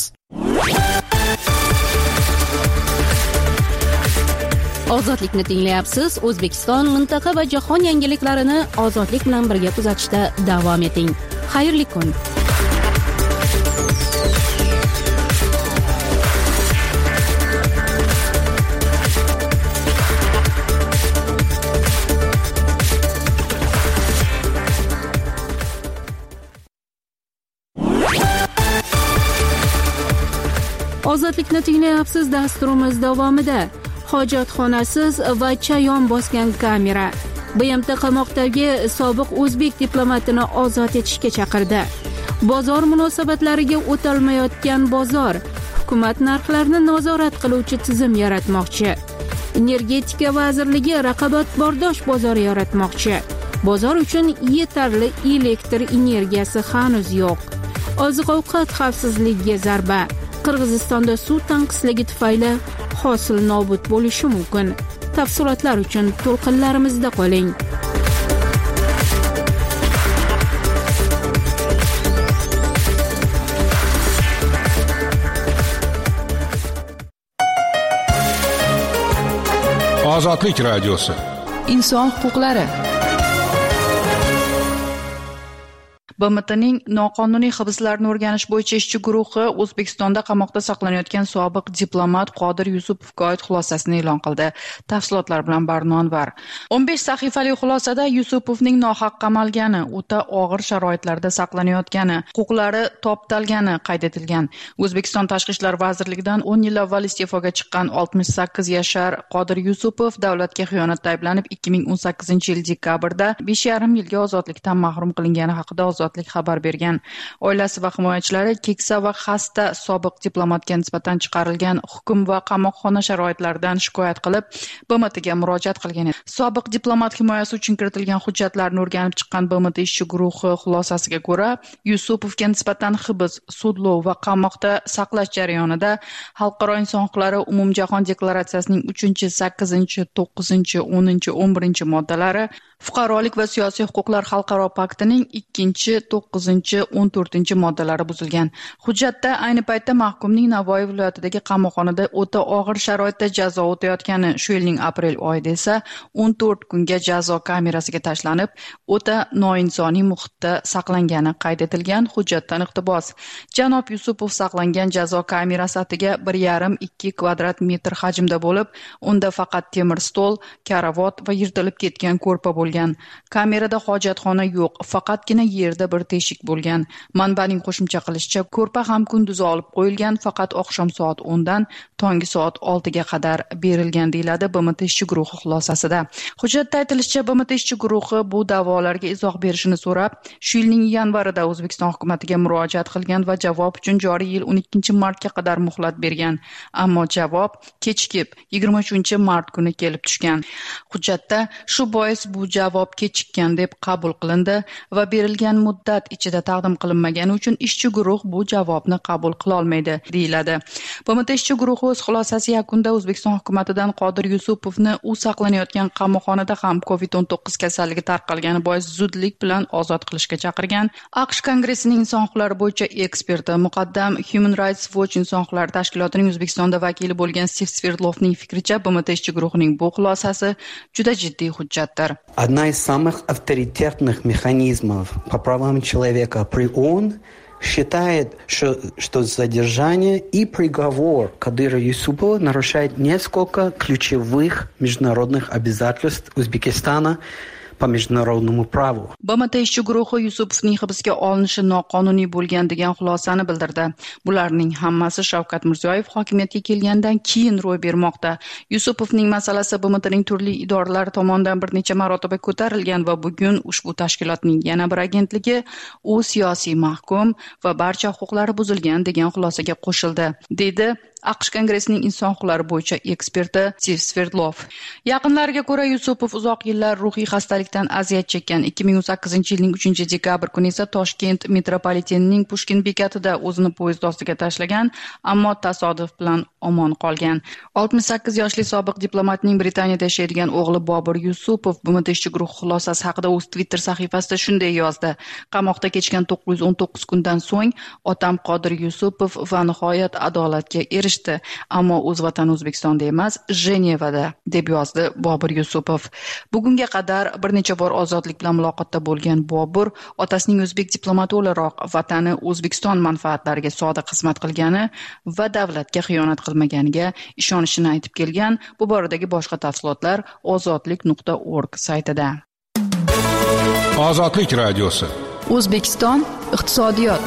Ozodlikni tinglayapsiz. O'zbekiston, mintaqa va jahon yangiliklarini ozodlik bilan birga kuzatishda davom eting. Xayrli kun. Ozodlikni tinglayapsiz. Dasturimiz davomida hojatxonasiz va chayon bosgan kamera. BMT qamoqdagi sobiq o'zbek diplomatini ozod etishga chaqirdi. Bozor munosabatlariga o'talmayotgan bozor. Hukumat narxlarni nazorat qiluvchi tizim yaratmoqchi. Energetika vazirligi raqobatbardosh bozor yaratmoqchi. Bozor uchun yetarli elektr energiyasi hanuz yo'q. Oziq-ovqat xavfsizligiga zarba. Qirg'izistonda suv tanqisligi tufayli hosil nobud bo'lishi mumkin. Tafsilotlar uchun to'lqinlarimizda qoling. Ozodlik radiosi. Inson huquqlari. BMTning noqonuniy hibslarni o'rganish bo'yicha ishchi guruhi O'zbekistonda qamoqda saqlanayotgan sobiq diplomat Qodir Yusupovga oid xulosasini e'lon qildi. Tafsilotlar bilan Barno Anvar. 15 sahifali xulosada Yusupovning nohaq qamalgani, o'ta og'ir sharoitlarda saqlanayotgani, huquqlari toptalgani qayd etilgan. O'zbekiston Tashqi ishlar vazirligidan 10 yil avval iste'foga chiqqan 68 yashar Qodir Yusupov davlatga xiyonatda ayblanib 2018-yil dekabrda 5,5 yilga ozodlikdan mahrum qilingani haqida Ozodlik xabar bergan. Oilasi va himoyachilari keksa va xasta sobiq diplomatga nisbatan chiqarilgan hukm va qamoqxona sharoitlaridan shikoyat qilib, BMTga murojaat qilgan edi. Sobiq diplomat himoyasi uchun kiritilgan hujjatlarni o'rganib chiqqan BMT ishchi guruhi xulosasiga ko'ra, Yusupovga nisbatan hibs, sudlov va qamoqda saqlash jarayonida Xalqaro inson huquqlari umumjahon deklaratsiyasining 3, 8, 9, 10, 11 moddalari, Fuqarolik va siyosiy huquqlar xalqaro paktining 2, 9, 14 moddalari buzilgan. Hujjatda ayni paytda mahkumning Navoiy viloyatidagi qamoqxonada o'ta og'ir sharoitda jazo o'tayotgani, shu yilning aprel oyida esa 14 kunga jazo kamerasiga tashlanib, o'ta noinsoniy muhitda saqlangani qayd etilgan. Hujjatdan iqtibos: Janob Yusupov saqlangan jazo kamerasi atiga 1,5-2 kvadrat metr hajmda bo'lib, unda faqat temir stol, karavot va yirtilib ketgan ko'rpa bo'lgan. Kamerada hojatxona yo'q, faqatgina yerda bir teshik bo'lgan. Manbaning qo'shimcha qilishicha, ko'rpa ham kunduzi olib qo'yilgan, faqat oqshom soat 10 dan tongi soat 6 ga qadar berilgan, deyiladi BMT ishchi guruhi xulosasida. Hujjatda aytilishicha, BMT ishchi guruhi bu da'volarga izoh berishini so'rab, shu yilning yanvarida O'zbekiston hukumatiga murojaat qilgan va javob uchun joriy yil 12-martga qadar muhlat bergan. Ammo javob kechikib 23-mart kuni kelib tushgan. Hujjatda shu bois bu javob kechikkan deb qabul qilindi va berilgan muddat ichida taqdim qilinmagani uchun ishchi guruh bu javobni qabul qila olmaydi, deyiladi. BMT ishchi guruhi o'z xulosasi yakunida O'zbekiston hukumatidan Qodir Yusupovni u saqlanayotgan qamoqxonada ham COVID-19 kasalligi tarqalgani bois zudlik bilan ozod qilishga chaqirgan. AQSh Kongressining inson huquqlari bo'yicha eksperti, muqaddam Human Rights Watch inson huquqlari tashkilotining O'zbekistonda vakili bo'lgan Stiv Sverdlovning fikricha, BMT ishchi guruhining bu xulosasi juda jiddiy hujjatdir. Одна из самых авторитетных механизмов по правам человека при ООН считает, что задержание и приговор Кадыра Юсупова нарушает несколько ключевых международных обязательств Узбекистана по международному праву. BMT ishchi guruhi Yusupovning hibsga olinishi noqonuniy bo'lgan degan xulosani bildirdi. Bularning hammasi Shavkat Mirziyoyev hokimiyatga kelgandan keyin ro'y bermoqda. Yusupovning masalasi BMTning turli idoralari tomonidan bir necha marotaba ko'tarilgan va bugun ushbu tashkilotning yana bir agentligi u siyosiy mahkum va barcha huquqlari buzilgan degan xulosaga qo'shildi, dedi AQSh Kongressining inson huquqlari bo'yicha eksperti Steve Sverdlov. Yaqinlariga ko'ra, Yusupov uzoq yillar ruhiy xastalikdan aziyat chekkan. 2008-yilning 3-dekabr kuni esa Toshkent metropolitenining Pushkin bekatida o'zini poyezd ostiga tashlagan, ammo tasodif bilan omon qolgan. 68 yoshli sobiq diplomatning Britaniyada yashaydigan o'g'li Bobur Yusupov BMT ishchi guruh xulosasi haqida o'z Twitter sahifasida shunday yozdi: qamoqda kechgan 919 kundan so'ng otam Qodir Yusupov va nihoyat adolatga erishdi, ammo o'z vatani O'zbekistonda emas, Jenevada, deb yozdi Bobur Yusupov. Bugunga qadar bir necha bor ozodlik bilan muloqotda bo'lgan Bobur otasining o'zbek diplomati o'laroq vatani O'zbekiston manfaatlariga sodiq xizmat qilgani va davlatga xiyonat qilmaganiga ishonishini aytib kelgan. Bu boradagi boshqa tafsilotlar ozodlik.org saytida. Ozodlik radiosi. O'zbekiston iqtisodiyot.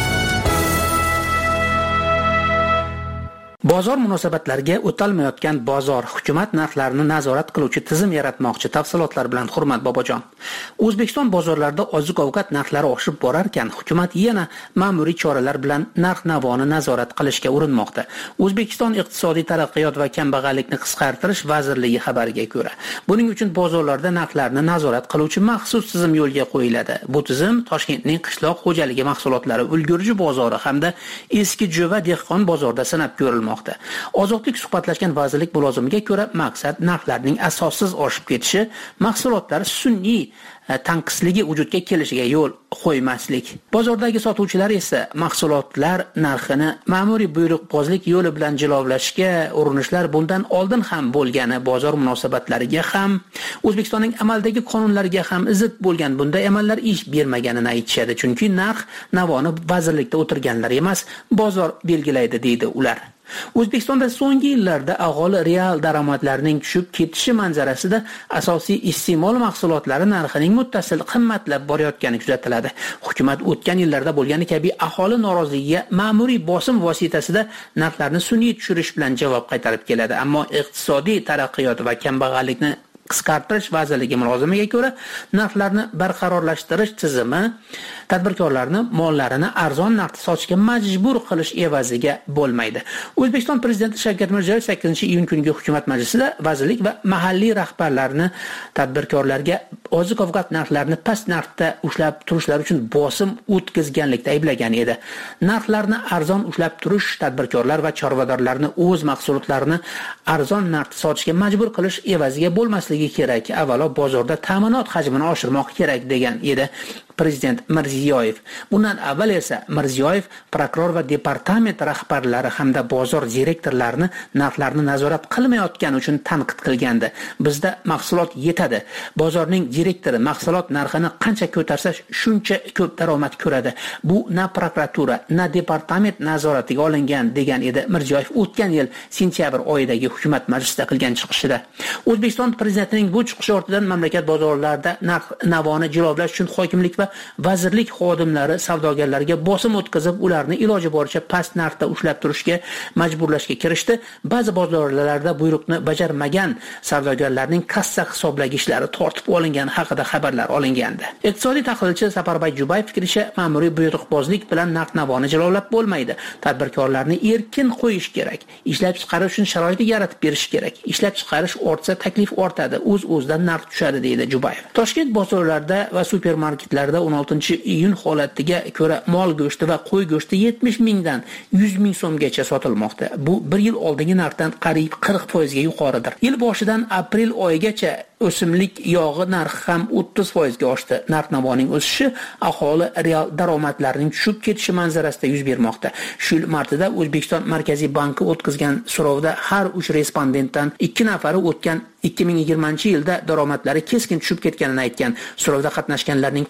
Bozor munosabatlariga o'talmayotgan bozor, hukumat narxlarini nazorat qiluvchi tizim yaratmoqchi. Tafsilotlar bilan Hurmat Bobojon. O'zbekiston bozorlarida oziq-ovqat narxlari oshib borar ekan, hukumat yana ma'muriy choralar bilan narx-navoni nazorat qilishga urinmoqda. O'zbekiston iqtisodiy taraqqiyot va kambag'allikni qisqartirish vazirligi xabariga ko'ra, buning uchun bozorlarda narxlarni nazorat qiluvchi maxsus tizim yo'lga qo'yiladi. Bu tizim Toshkentning qishloq xo'jaligi mahsulotlari ulgurji bozori hamda eski Jo'va dehqon bozorida sinab ko'rilmoqda. Ozodlik suhbatlashgan vazirlik mulozimiga ko'ra, maqsad narxlarning asossiz oshib ketishi, mahsulotlar sun'iy tanqisligi vujudga kelishiga yo'l qo'ymaslik. Bozordagi sotuvchilar esa mahsulotlar narxini ma'muriy buyruqbozlik yo'li bilan jilovlashga urinishlar bundan oldin ham bo'lgani, bozor munosabatlariga ham, O'zbekistonning amaldagi qonunlariga ham zid bo'lgan bunday amallar ish bermaganini aytishadi. Chunki narx navoni vazirlikda o'tirganlar emas, bozor belgilaydi, deydi ular. O'zbekistonda so'nggi yillarda aholi real daromadlarining tushib ketishi manzarasida asosiy iste'mol mahsulotlari narxining muttasil qimmatlab borayotgani kuzatiladi. Hukumat o'tgan yillarda bo'lgani kabi aholi noroziligiga ma'muriy bosim vositasida narxlarni sun'iy tushirish bilan javob qaytarib keladi. Ammo iqtisodiy taraqqiyot va kambag'allikni qisqartirish vazirligi mulozimiga ko'ra, narxlarni barqarorlashtirish tizimi tadbirkorlarni mollarini arzon narxda sotishga majbur qilish evaziga bo'lmaydi. O'zbekiston prezidenti Shavkat Mirziyoyev 8-iyun kungi hukumat majlisida vazirlik va mahalliy rahbarlarni tadbirkorlarga oziq-ovqat narxlarini past narxda ushlab turishlari uchun bosim o'tkazganlikda ayblagan edi. Narxlarni arzon ushlab turish tadbirkorlar va chorvadorlarni o'z mahsulotlarini arzon narxda sotishga majbur qilish evaziga bo'lmasligi kerak. Avvalo bozorda ta'minot hajmini oshirmoq kerak degan edi Prezident Mirziyoyev. Bundan avval esa Mirziyoyev prokuror va departament rahbarlari hamda bozor direktorlarini narxlarni nazorat qilmayotgani uchun tanqid qilgandi. Bizda mahsulot yetadi. Bozorning direktori mahsulot narxini qancha ko'tarsa shuncha ko'p daromad ko'radi. Bu na prokuratura, na departament nazoratiga olingan degan edi Mirziyoyev o'tgan yil sentyabr oyidagi hukumat majlisida qilgan chiqishida. O'zbekiston prezidentining bu chiqishi ortidan mamlakat bozorlarida narx navoni jilovlash uchun hokimlik va vazirlik xodimlari savdogarlarga bosim o'tkazib, ularni iloji boricha past narxda ushlab turishga majburlashga kirishdi. Ba'zi bozorlarda buyruqni bajarmagan savdogarlarning kassa hisoblagichlari tortib olingan haqida xabarlar olingandi. Iqtisodiy tahlilchi Saparboy Jubayev fikricha, ma'muriy buyruqbozlik bilan narx-navoni jilovlab bo'lmaydi. Tadbirkorlarni erkin qo'yish kerak. Ishlab chiqarish uchun sharoit yaratib berish kerak. Ishlab chiqarish ortsa, taklif ortadi, o'z-o'zidan narx tushadi, deydi Jubayev. Toshkent bozorlarida va supermarketlarda 16-iyun holatiga ko'ra mol go'shti va qo'y go'shti 70 mingdan 100 ming so'mgacha sotilmoqda. Bu 1 yil oldingi narxdan qariyb 40% ga yuqoridir. Yil boshidan aprel oyigacha o'simlik yog'i narxi ham 30% ga oshdi. Narx-navoning o'sishi aholi real daromadlarining tushib ketishi manzarasida yuz bermoqda. Shu yil martida O'zbekiston Markaziy banki o'tkazgan so'rovda har 3 respondentdan 2 nafari o'tgan 2020-yilda daromadlari keskin tushib ketganini aytgan. So'rovda qatnashganlarning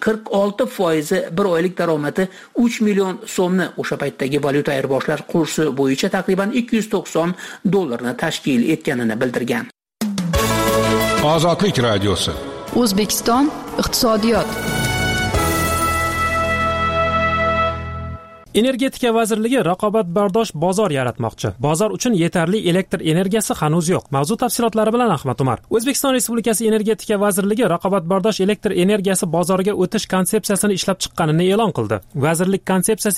46% bir oylik daromadi 3 million so'mni, o'sha paytdagi valyuta ayirboshlash kursi bo'yicha taqriban $290 tashkil etganini bildirgan. Ozodlik radiosi. O'zbekiston iqtisodiyot. Energetika vazirligi raqobatbardosh bozor yaratmoqchi. Bozor uchun yetarli elektr energiyasi hanuz yo'q. Mavzu tafsilotlari bilan Ahmad Umar. O'zbekiston Respublikasi Energetika vazirligi raqobatbardosh elektr energiyasi bozoriga o'tish konsepsiyasini ishlab chiqqanini e'lon qildi. Vazirlik konsepsiyasi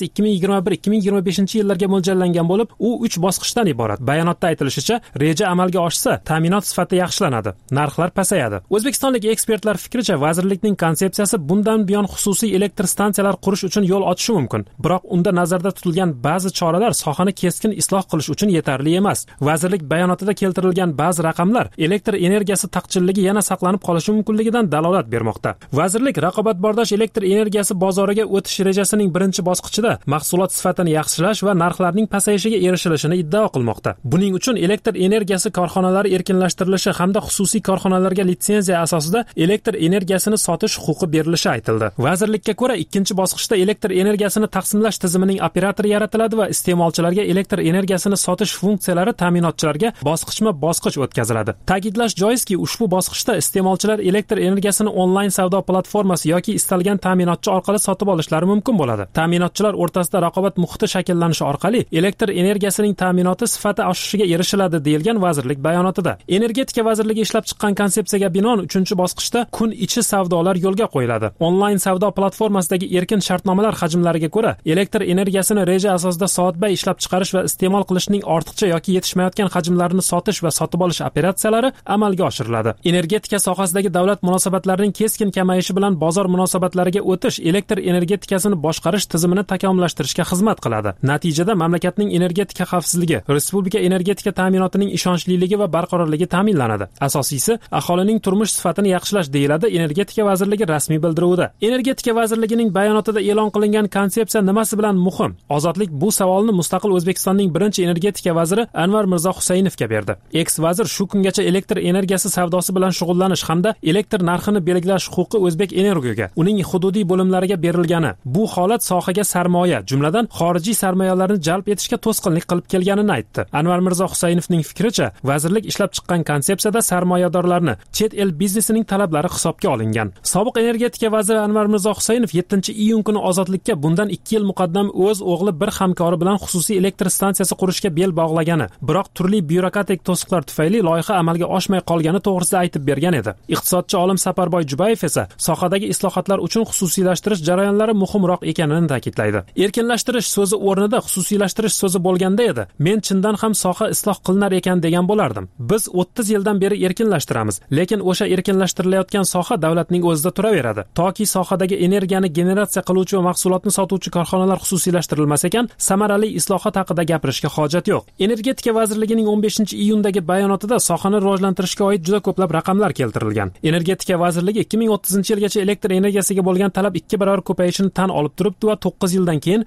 2021-2025 yillarga mo'ljallangan bo'lib, u 3 bosqichdan iborat. Bayonotda aytilishicha, reja amalga oshsa, ta'minot sifati yaxshilanadi, narxlar pasayadi. O'zbekistonlik ekspertlar fikricha, vazirlikning konsepsiyasi bundan buyon xususiy elektr stansiyalar qurish uchun yo'l ochishi mumkin. Biroq nazarda tutilgan ba'zi choralar sohani keskin isloh qilish uchun yetarli emas. Vazirlik bayonotida keltirilgan ba'zi raqamlar elektr energiyasi taqchilligi yana saqlanib qolishi mumkinligidan dalolat bermoqda. Vazirlik raqobatbardosh elektr energiyasi bozoriga o'tish rejasining birinchi bosqichida mahsulot sifatini yaxshilash va narxlarning pasayishiga erishilishini iddao qilmoqda. Buning uchun elektr energiyasi korxonalari erkinlashtirilishi hamda xususiy korxonalarga litsenziya asosida elektr energiyasini sotish huquqi berilishi aytildi. Vazirlikka ko'ra, ikkinchi bosqichda elektr energiyasini taqsimlash tizimining operatori yaratiladi va iste'molchilarga elektr energiyasini sotish funksiyalari ta'minotchilarga bosqichma-bosqich o'tkaziladi. Ta'kidlash joizki, ushbu bosqichda iste'molchilar elektr energiyasini onlayn savdo platformasi yoki istalgan ta'minotchi orqali sotib olishlari mumkin bo'ladi. Ta'minotchilar o'rtasida raqobat muhiti shakllanishi orqali elektr energiyasining ta'minoti sifati oshishiga erishiladi, deyilgan vazirlik bayonotida. Energetika vazirligi ishlab chiqqan konsepsiyaga binoan 3-bosqichda kun ichi savdolar yo'lga qo'yiladi. Onlayn savdo platformasidagi erkin shartnomalar hajmlariga ko'ra, elektr energiyasini reja asosida soatbay ishlab chiqarish va iste'mol qilishning ortiqcha yoki yetishmayotgan hajmlarini sotish va sotib olish operatsiyalari amalga oshiriladi. Energetika sohasidagi davlat munosabatlarining keskin kamayishi bilan bozor munosabatlariga o'tish elektr energetikasini boshqarish tizimini takomillashtirishga xizmat qiladi. Natijada mamlakatning energetika xavfsizligi, respublika energetika ta'minotining ishonchliligi va barqarorligi ta'minlanadi. Asosiysi, aholining turmush sifatini yaxshilash, deyiladi Energetika vazirligi rasmiy bildiruvida. Energetika vazirligining bayonotida e'lon qilingan konsepsiya nimasi bilan muhim? Ozodlik bu savolni mustaqil O'zbekistonning birinchi energetika vaziri Anvar Mirzo Husaynovga berdi. Eks-vazir shu kungacha elektr energiyasi savdosi bilan shug'ullanish hamda elektr narxini belgilash huquqi O'zbek Energoga, uning hududiy bo'limlariga berilgani, bu holat sohaga sarmoya, jumladan xorijiy sarmoyalarni jalb etishga to'sqinlik qilib kelganini aytdi. Anvar Mirzo Husaynovning fikricha, vazirlik ishlab chiqqan konsepsiyada sarmoyadorlarni, chet el biznesining talablari hisobga olingan. Sobiq energetika vaziri Anvar Mirzo Husaynov 7-iyun kuni Ozodlikka bundan 2 yil muqaddam o'z o'g'li bir hamkori bilan xususiy elektr stansiyasi qurishga bel bog'lagani, biroq turli byurokratik to'siqlar tufayli loyiha amalga oshmay qolgani to'g'risida aytib bergan edi. Iqtisodchi olim Saparboy Jubayev esa sohadagi islohotlar uchun xususiylashtirish jarayonlari muhimroq ekanini ta'kidlaydi. Erkinlashtirish so'zi o'rnida xususiylashtirish so'zi bo'lganda edi, men chindan ham soha isloh qilinar ekan degan bo'lardim. Biz 30 yildan beri erkinlashtiramiz, lekin o'sha erkinlashtirilayotgan soha davlatning o'zida turaveradi. Toki sohadagi energiyani generatsiya qiluvchi va mahsulotni sotuvchi korxonalar xususiylashtirilmas ekan, samarali islohot haqida gapirishga hojat yo'q. Energetika vazirligining 15-iyundagi bayonotida sohani rivojlantirishga oid juda ko'plab raqamlar keltirilgan. Energetika vazirligi 2030-yilgacha elektr energiyasiga bo'lgan talab 2 barobar ko'payishini tan olib turibdi va 9 yildan keyin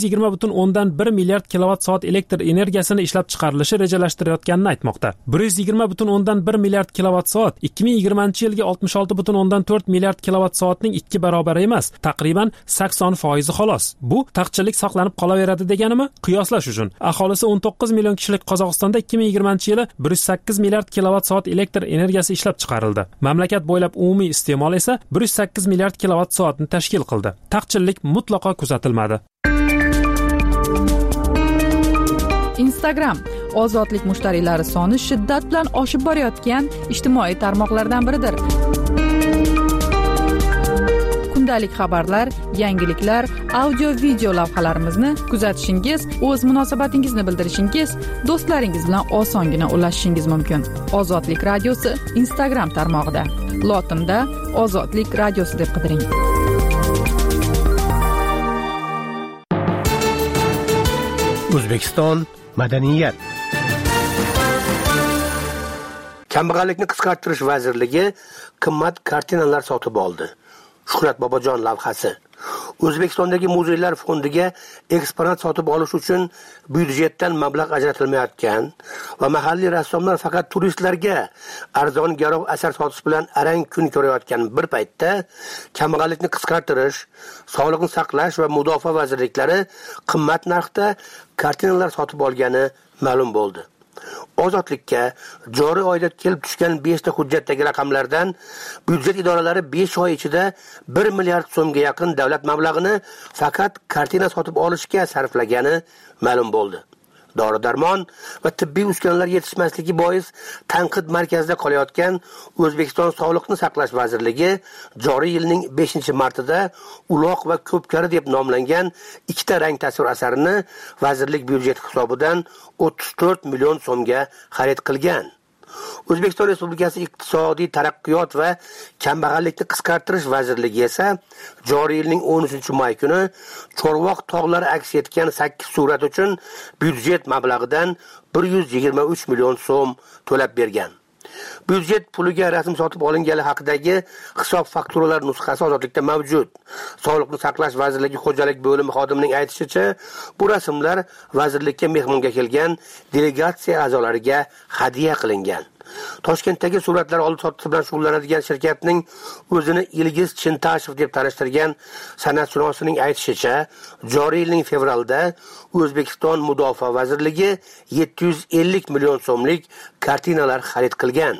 120.1 milliard kilovat-soat elektr energiyasini ishlab chiqarilishi rejalashtirayotganini aytmoqda. 120.1 milliard kilovat-soat 2020-yilga 66.4 milliard kilovat-soatning 2 barobari emas, taqriban 80% xolos. Bu taqchillik saqlanib qolaveradi deganimi? Qiyoslash uchun, aholisi 19 million kishilik Qozog'istonda 2020-yili 108 milliard kilovat-soat elektr energiyasi ishlab chiqarildi. Mamlakat bo'ylab umumiy iste'mol esa 108 milliard kilovat-soatni tashkil qildi. Taqchillik mutlaqo kuzatilmadi. Instagram ozodlik mushtariylari soni shiddat bilan oshib borayotgan ijtimoiy tarmoqlardan biridir. Kundalik xabarlar, yangiliklar, audio-video lavhalarimizni kuzatishingiz, o'z munosabatingizni bildirishingiz, do'stlaringiz bilan osongina ulashishingiz mumkin. Ozodlik radiosi Instagram tarmog'ida. Lotinda Ozodlik radiosi deb qidiring. O'zbekiston madaniyat. Kambag'allikni qisqartirish vazirligi qimmat kartinalar sotib oldi. Shuhrat Bobojon lavhasi. O'zbekistondagi muzeylar fondiga eksponat sotib olish uchun byudjetdan mablag' ajratilmayotgan va mahalliy rassomlar faqat turistlarga arzon garov asar sotish bilan arang kun ko'rayotgan bir paytda kambag'allikni qisqartirish, sog'liqni saqlash va mudofaa vazirliklari qimmat narxda kartinalar sotib olgani ma'lum bo'ldi. Ozodlikka joriy oyda kelib tushgan 5 ta hujjatdagi raqamlardan byudjet idoralari 5 oy ichida 1 milliard so'mga yaqin davlat mablag'ini faqat kartina sotib olishga sarflagani ma'lum bo'ldi. Dori-darmon va tibbiy uskunalar yetishmasligi bois tanqid markazida qolayotgan O'zbekiston Sog'liqni saqlash vazirligi joriy yilning 5-martida uloq va ko'pkari deb nomlangan 2 ta rang tasvir asarini vazirlik byudjeti hisobidan 34 million so'mga xarid qilgan. O'zbekiston Respublikasi Iqtisodiy taraqqiyot va kambag'allikni qisqartirish vazirligi esa joriy yilning 13-may kuni Chorvoq tog'lari aks etgan 8 surat uchun byudjet mablag'idan 123 million so'm to'lab bergan. Byudjet puliga rasm sotib olingani haqidagi hisob fakturalar nusxasi ozodlikda mavjud. Sog'liqni saqlash vazirligi xo'jalik bo'limi xodimining aytishicha, bu rasmlar vazirlikka mehmonga kelgan delegatsiya a'zolariga hadya qilingan. Toshkentdagi suratlar oldi-sotdi bilan shug'ullanadigan shirkatning o'zini Ilgiz Chintashev deb tanishtirgan san'atshunosning aytishicha, joriy yilning fevralda O'zbekiston Mudofaa vazirligi 750 million so'mlik kartinalar xarid qilgan.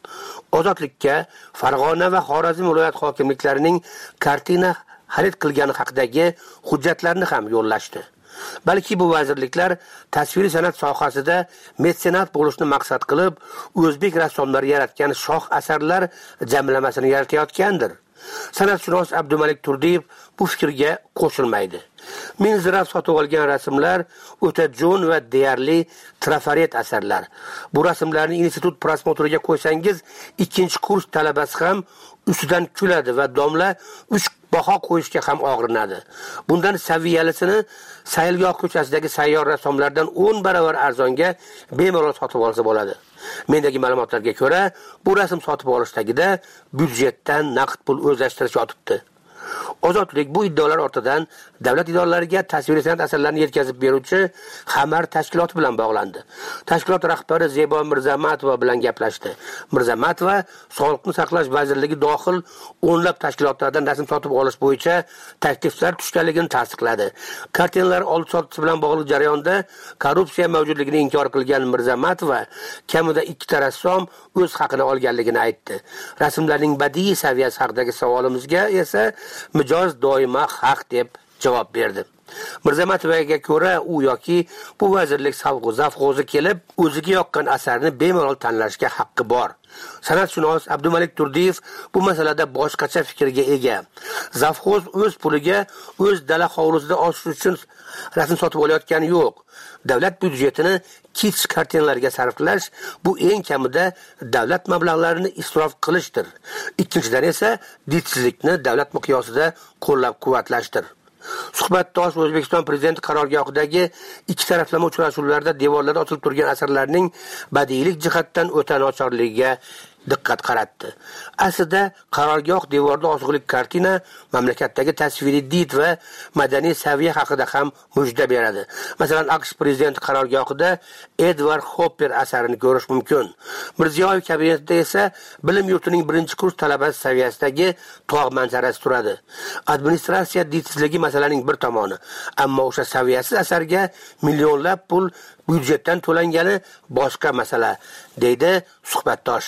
Ozodlikka Farg'ona va Xorazm viloyat hokimliklarining kartina xarid qilgani haqidagi hujjatlarni ham yo'llashdi. Balki bu vazirliklar tasviriy san'at sohasida metsenat bo'lishni maqsad qilib, o'zbek rassomlari yaratgan shoh asarlar jamlamasini yaratayotgandir. San'atshunos Abdumalik Turdiyev bu fikrga qo'shilmaydi. Minzirab sotib olgan rasmlar o'ta jo'n va deyarli trafaret asarlar. Bu rasmlarni institut prosmotriga qo'ysangiz, 2-kurs talabasi ham ustidan kuladi va domla 3 baho qo'yishga ham og'rinadi. Bundan saviyalisini Sayilgoh ko'chasidagi sayyor rassomlardan 10 barobar arzonga bemalol sotib olsa bo'ladi. Mendagi ma'lumotlarga ko'ra, bu rasm sotib olishdagida byudjetdan naqd pul o'zlashtirish yotibdi. Ozodlik bu iddaolar ortidan davlat idoralariga tasviriy san'at asarlarini yetkazib beruvchi Xamar tashkiloti bilan bog'landi. Tashkilot rahbari Zebo Mirzamatova bilan gaplashdi. Mirzamatova Sog'liqni saqlash vazirligi dohil o'nlab tashkilotlardan rasm sotib olish bo'yicha takliflar tushganligini tasdiqladi. Kartinalar oldi-sotdi bilan bog'liq jarayonda korrupsiya mavjudligini inkor qilgan Mirzamatova kamida 2 ta rassom o'z haqini olganligini aytdi. Rasmlarning badiiy saviyasi haqidagi savolimizga esa mijoz doimo haq deb javob berdi. Mirzamatovaga ko'ra, u yoki bu vazirlik zavg'ozi kelib, o'ziga yoqqan asarni bemalol tanlashga haqqi bor. San'atshunos Abdumalik Turdiyev bu masalada boshqacha fikrga ega. Zavg'oz o'z puliga o'z dala hovlisida oshish uchun rasm sotib olayotgani yo'q. Davlat byudjetini kits kartinalarga sarflash bu eng kamida davlat mablag'larini isrof qilishdir. Ikkinchidan esa ditsizlikni davlat miqyosida qo'llab-quvvatlashdir. Suhbatdosh O'zbekiston prezidenti qarorgohidagi 2 taraflama uchrashuvlarda devorlarda osilib turgan asarlarning badiiylik jihatdan o'ta nochorligiga diqqat qaratdi. Aslida qarorgoh devorda osig'lik kartina mamlakatdagi tasviriy did va madaniy saviya haqida ham mujda beradi. Masalan, AQSh prezidenti qarorgohida Edward Hopper asarini ko'rish mumkin. Mirziyoyev kabinetida esa bilim yurtining 1-kurs talabasi saviyasidagi tog' manzarasi turadi. Administratsiya didsizligi masalaning bir tomoni, ammo o'sha saviyasiz asarga millionlab pul byudjetdan to'langani boshqa masala, deydi suhbatdosh.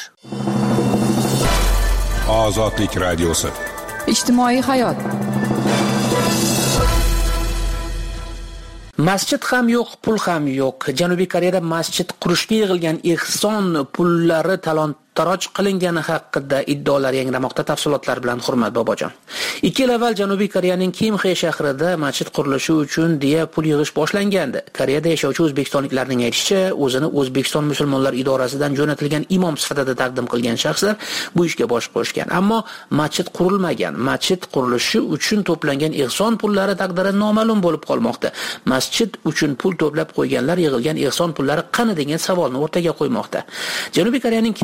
Ozodlik radiosi. Ijtimoiy hayot. Masjid ham yo'q, pul ham yo'q. Janubiy Koreyada masjid qurishga yig'ilgan ehson pullari talon-taroj qilingani haqida iddaolar yangramoqda. Tafsilotlar bilan Hurmat Bobojon. 2 yil avval Janubiy Koreyaning Kimxe shahrida masjid qurilishi uchun deya pul yig'ish boshlangandi. Koreyada yashovchi o'zbekistonliklarning aytishicha, o'zini O'zbekiston musulmonlar idorasidan jo'natilgan imom sifatida taqdim qilgan shaxslar bu ishga bosh qo'shgan. Ammo masjid qurilmagan. Masjid qurilishi uchun to'plangan ehson pullari taqdiri noma'lum bo'lib qolmoqda. Masjid uchun pul to'plab qo'yganlar yig'ilgan ehson pullari qani degan savolni o'rtaga qo'ymoqda. Janubiy Koreyaning Kimxe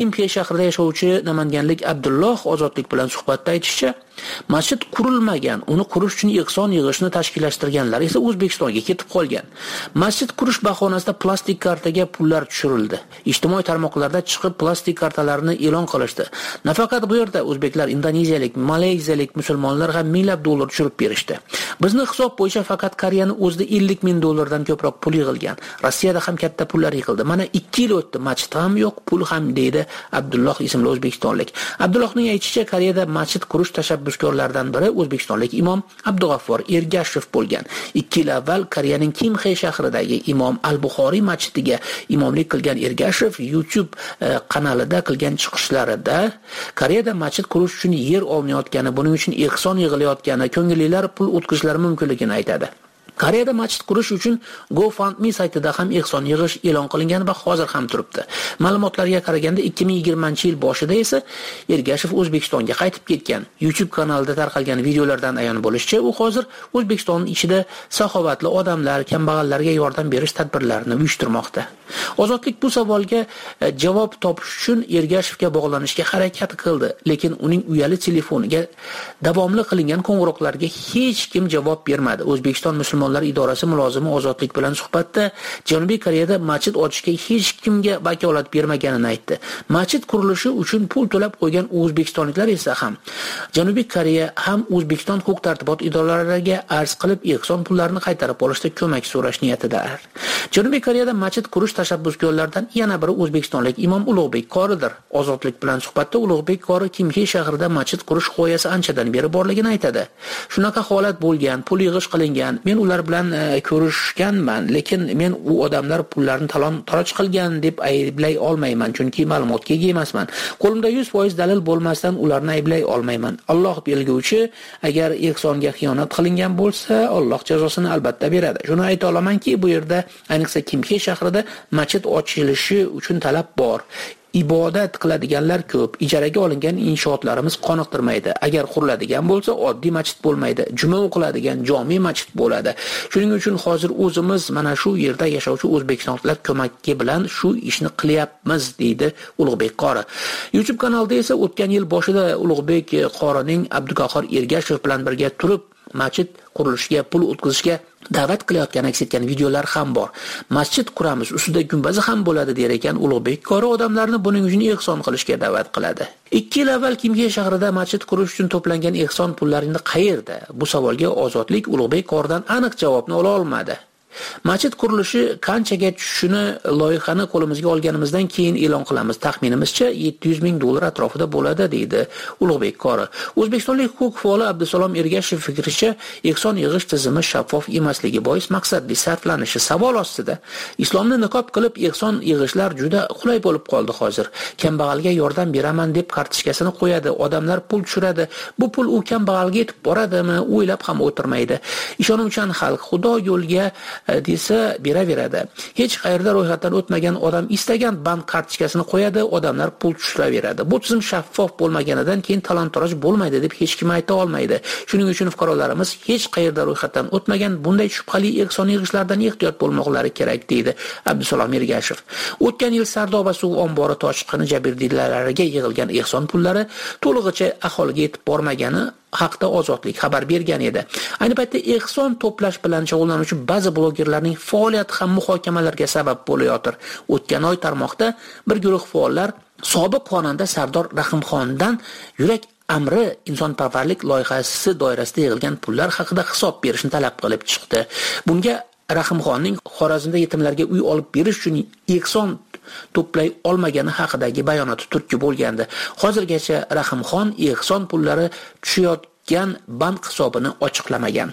shahrida yashovchi namanganlik Abdulloh Ozodlik bilan suhbatda aytishicha, masjid qurilmagan, uni qurish uchun ehson yig'ishni tashkillashtirganlar esa O'zbekistonga ketib qolgan. Masjid qurish bahonasida plastik kartaga pullar tushirildi. Ijtimoiy tarmoqlarda chiqib plastik kartalarni e'lon qilishdi. Nafaqat bu yerda o'zbeklar, indoneziyalik, malayziyalik musulmonlar ham minglab dollar tushirib berishdi. Bizni hisob bo'yicha faqat Koreyani o'zida 50 ming dollardan ko'proq pul yig'ilgan. Rossiyada ham katta pullar yig'ildi. Mana 2 yil o'tdi, masjid ham yo'q, pul ham, deydi Abdulloh ismli o'zbekistonlik. Abdullohning aytishicha, Koreyada masjid qurish tashabbuskorlaridan biri o'zbekistonlik imom Abdug'affor Ergashev bo'lgan. 2 yil avval Koreyaning Kimxe shahridagi Imom Al-Buxoriy masjidiga imomlik qilgan Ergashev YouTube kanalida qilgan chiqishlarida Koreyada masjid qurish uchun yer olinayotgani, buning uchun ehson yig'ilayotgani, ko'ngillilar pul o'tkazishlari mumkinligini aytadi. Koreyada masjid qurish uchun GoFundMe saytida ham ehson yig'ish e'lon qilingan va hozir ham turibdi. Ma'lumotlarga qaraganda 2020-yil boshida esa Ergashev O'zbekistonga qaytib ketgan. YouTube kanalida tarqalgan videolardan ayon bo'lishicha, u hozir O'zbekistonning ichida saxovatli odamlar, kambag'allarga yordam berish tadbirlarini uyushtirmoqda. Ozodlik bu savolga javob topish uchun Ergashevga bog'lanishga harakat qildi, lekin uning uyali telefoniga davomli qilingan qo'ng'iroqlarga hech kim javob bermadi. O'zbekiston musulmonlar idorasi mulozimi Ozodlik bilan suhbatda Janubiy Koreyada masjid ochishga hech kimga vakolat bermaganini aytdi. Masjid qurilishi uchun pul to'lab qo'ygan o'zbekistonliklar esa ham Janubiy Koreya ham O'zbekiston huquq-tartibot idoralariga arz qilib, ehson pullarini qaytarib olishda ko'mak so'rash niyatidalar. Janubiy Koreyada masjid qurish tashabbuskorlaridan yana biri o'zbekistonlik imom Ulug'bek Qoridir. Ozodlik bilan suhbatda Ulug'bek Qori Kimxe shahrida masjid qurish g'oyasi anchadan beri borligini aytadi. Shunaqa holat bo'lgan, pul yig'ish qilingan. Men ular bilan ko'rishganman, lekin men u odamlar pullarni talon-taroj qilgan deb ayblay olmayman, chunki ma'lumotga ega emasman. Qo'limda 100% dalil bo'lmasdan ularni ayblay olmayman. Alloh belguvchi, agar ehsonga xiyonat qilingan bo'lsa, Alloh jazosini albatta beradi. Shuni ayta olamanki, bu yerda ayniqsa Kimxe shahrida masjid ochilishi uchun talab bor. Ibodat qiladiganlar ko'p. Ijaraga olingan inshootlarimiz qoniqtirmaydi. Agar quriladigan bo'lsa, oddiy masjid bo'lmaydi. Juma o'qiladigan jome masjid bo'ladi. Shuning uchun hozir o'zimiz mana shu yerda yashovchi o'zbekistonliklar ko'magi bilan shu ishni qilyapmiz, deydi Ulug'bek Qori. YouTube kanalida esa o'tgan yil boshida Ulug'bek Qorining Abdug'affor Ergashev bilan birga turib masjid qurilishiga pul o'tkazishga da'vat qilayotgan aks etgan videolar ham bor. Masjid quramiz, ustida gumbazi ham bo'ladi der ekan Ulug'bek Qori, odamlarni buning uchun ehson qilishga da'vat qiladi. 2 yil avval Kimxe shahrida masjid qurish uchun to'plangan ehson pullarini qayerda? Bu savolga Ozodlik Ulug'bek Qoridan aniq javobni ola olmadi. Masjid qurilishi qanchaga tushishini loyihani qo'limizga olganimizdan keyin e'lon qilamiz. Taxminimizcha 700 ming dollar atrofida bo'ladi, deydi Ulug'bek Qori. O'zbekistonlik huquq faoli Abdusalom Ergashev fikricha, ehson yig'ish tizimi shaffof emasligi bois maqsadli sarflanishi savol ostida. Islomni niqob qilib ehson yig'ishlar juda qulay bo'lib qoldi hozir. Kambag'alga yordam beraman deb kartochkasini qo'yadi, odamlar pul tushiradi. Bu pul u kambag'alga yetib boradimi, o'ylab ham o'tirmaydi. Ishonuvchan xalq Xudo yo'lga desa beraveradi. Hech qayerda ro'yxatdan o'tmagan odam istagan bank kartochkasini qo'yadi, odamlar pul tushiraveradi. Bu tizim shaffof bo'lmaganidan keyin talon-taroj bo'lmaydi deb hech kim ayta olmaydi. Shuning uchun fuqarolarimiz hech qayerda ro'yxatdan o'tmagan bunday shubhali ehson yig'ishlardan ehtiyot bo'lmoqlari kerak, deydi Abdusalom Ergashev. O'tgan yil Sardoba suv ombori toshqini jabrdiylarlariga yig'ilgan ehson pullari to'lig'icha aholiga yetib bormagani haqda Ozodlik xabar bergan edi. Ayni paytda ehson to'plash bilan shug'ullanuvchi ba'zi blogerlarning faoliyati ham muhokamalarga sabab bo'layotir. O'tgan oy tarmoqda bir guruh faollar sobiq xonanda Sardor Rahimxondan yurak amri insonparvarlik loyihasi doirasida yig'ilgan pullar haqida hisob berishni talab qilib chiqdi. Bunga Rahimxonning Xorazmda yetimlarga uy olib berish uchun ehson to'play olmagani haqidagi bayonoti turtki bo'lgandi. Hozirgacha Rahimxon ehson pullari tushayotgan bank hisobini ochiqlamagan.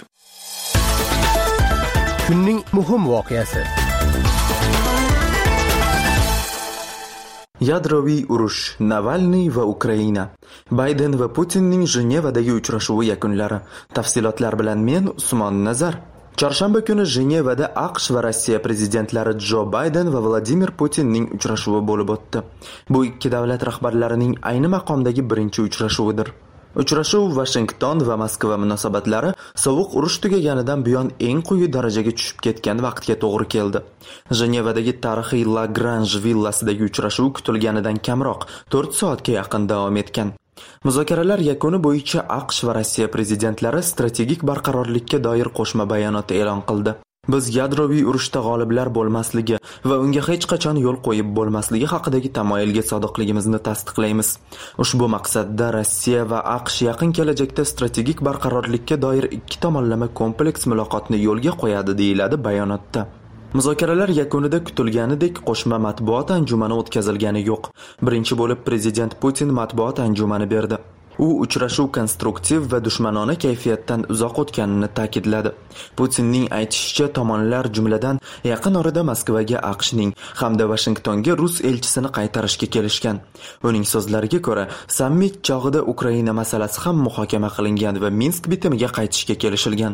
Kunning muhim voqeasi. Yadroviy urush, Navalniy va Ukraina. Bayden va Putinning Jenevadagi uchrashuvi yakunlari. Tafsilotlar bilan men Usmon Nazar. Chorshanba kuni Jenevada AQSh va Rossiya prezidentlari Jo Bayden va Vladimir Putinning uchrashuvi bo'lib o'tdi. Bu ikki davlat rahbarlarining ayni maqomdagi birinchi uchrashuvidir. Uchrashuv Washington va Moskva munosabatlari sovuq urush tugaganidan buyon eng quyi darajaga tushib ketgan vaqtga to'g'ri keldi. Jenevadagi tarixiy Lagrange villasidagi uchrashuv kutilganidan kamroq 4 soatga yaqin davom etgan. Muzokaralar yakuni bo'yicha AQSh va Rossiya prezidentlari strategik barqarorlikka doir qo'shma bayonot e'lon qildi. Biz yadroviy urushda g'oliblar bo'lmasligi va unga hech qachon yo'l qo'yib bo'lmasligi haqidagi tamoyilga sodiqligimizni tasdiqlaymiz. Ushbu maqsadda Rossiya va AQSh yaqin kelajakda strategik barqarorlikka doir ikki tomonlama kompleks muloqotni yo'lga qo'yadi, deyiladi bayonotda. Muzokaralar yakunida kutilganidek qo'shma matbuot anjumani o'tkazilgani yo'q. Birinchi bo'lib prezident Putin matbuot anjumani berdi. U uchrashuv konstruktiv va dushmanona kayfiyatdan uzoq o'tganini ta'kidladi. Putinning aytishicha, tomonlar jumladan yaqin orada Moskvaga AQShning hamda Washingtonga rus elchisini qaytarishga kelishgan. Uning so'zlariga ko'ra, sammit chog'ida Ukraina masalasi ham muhokama qilingan va Minsk bitimiga qaytishga kelishilgan.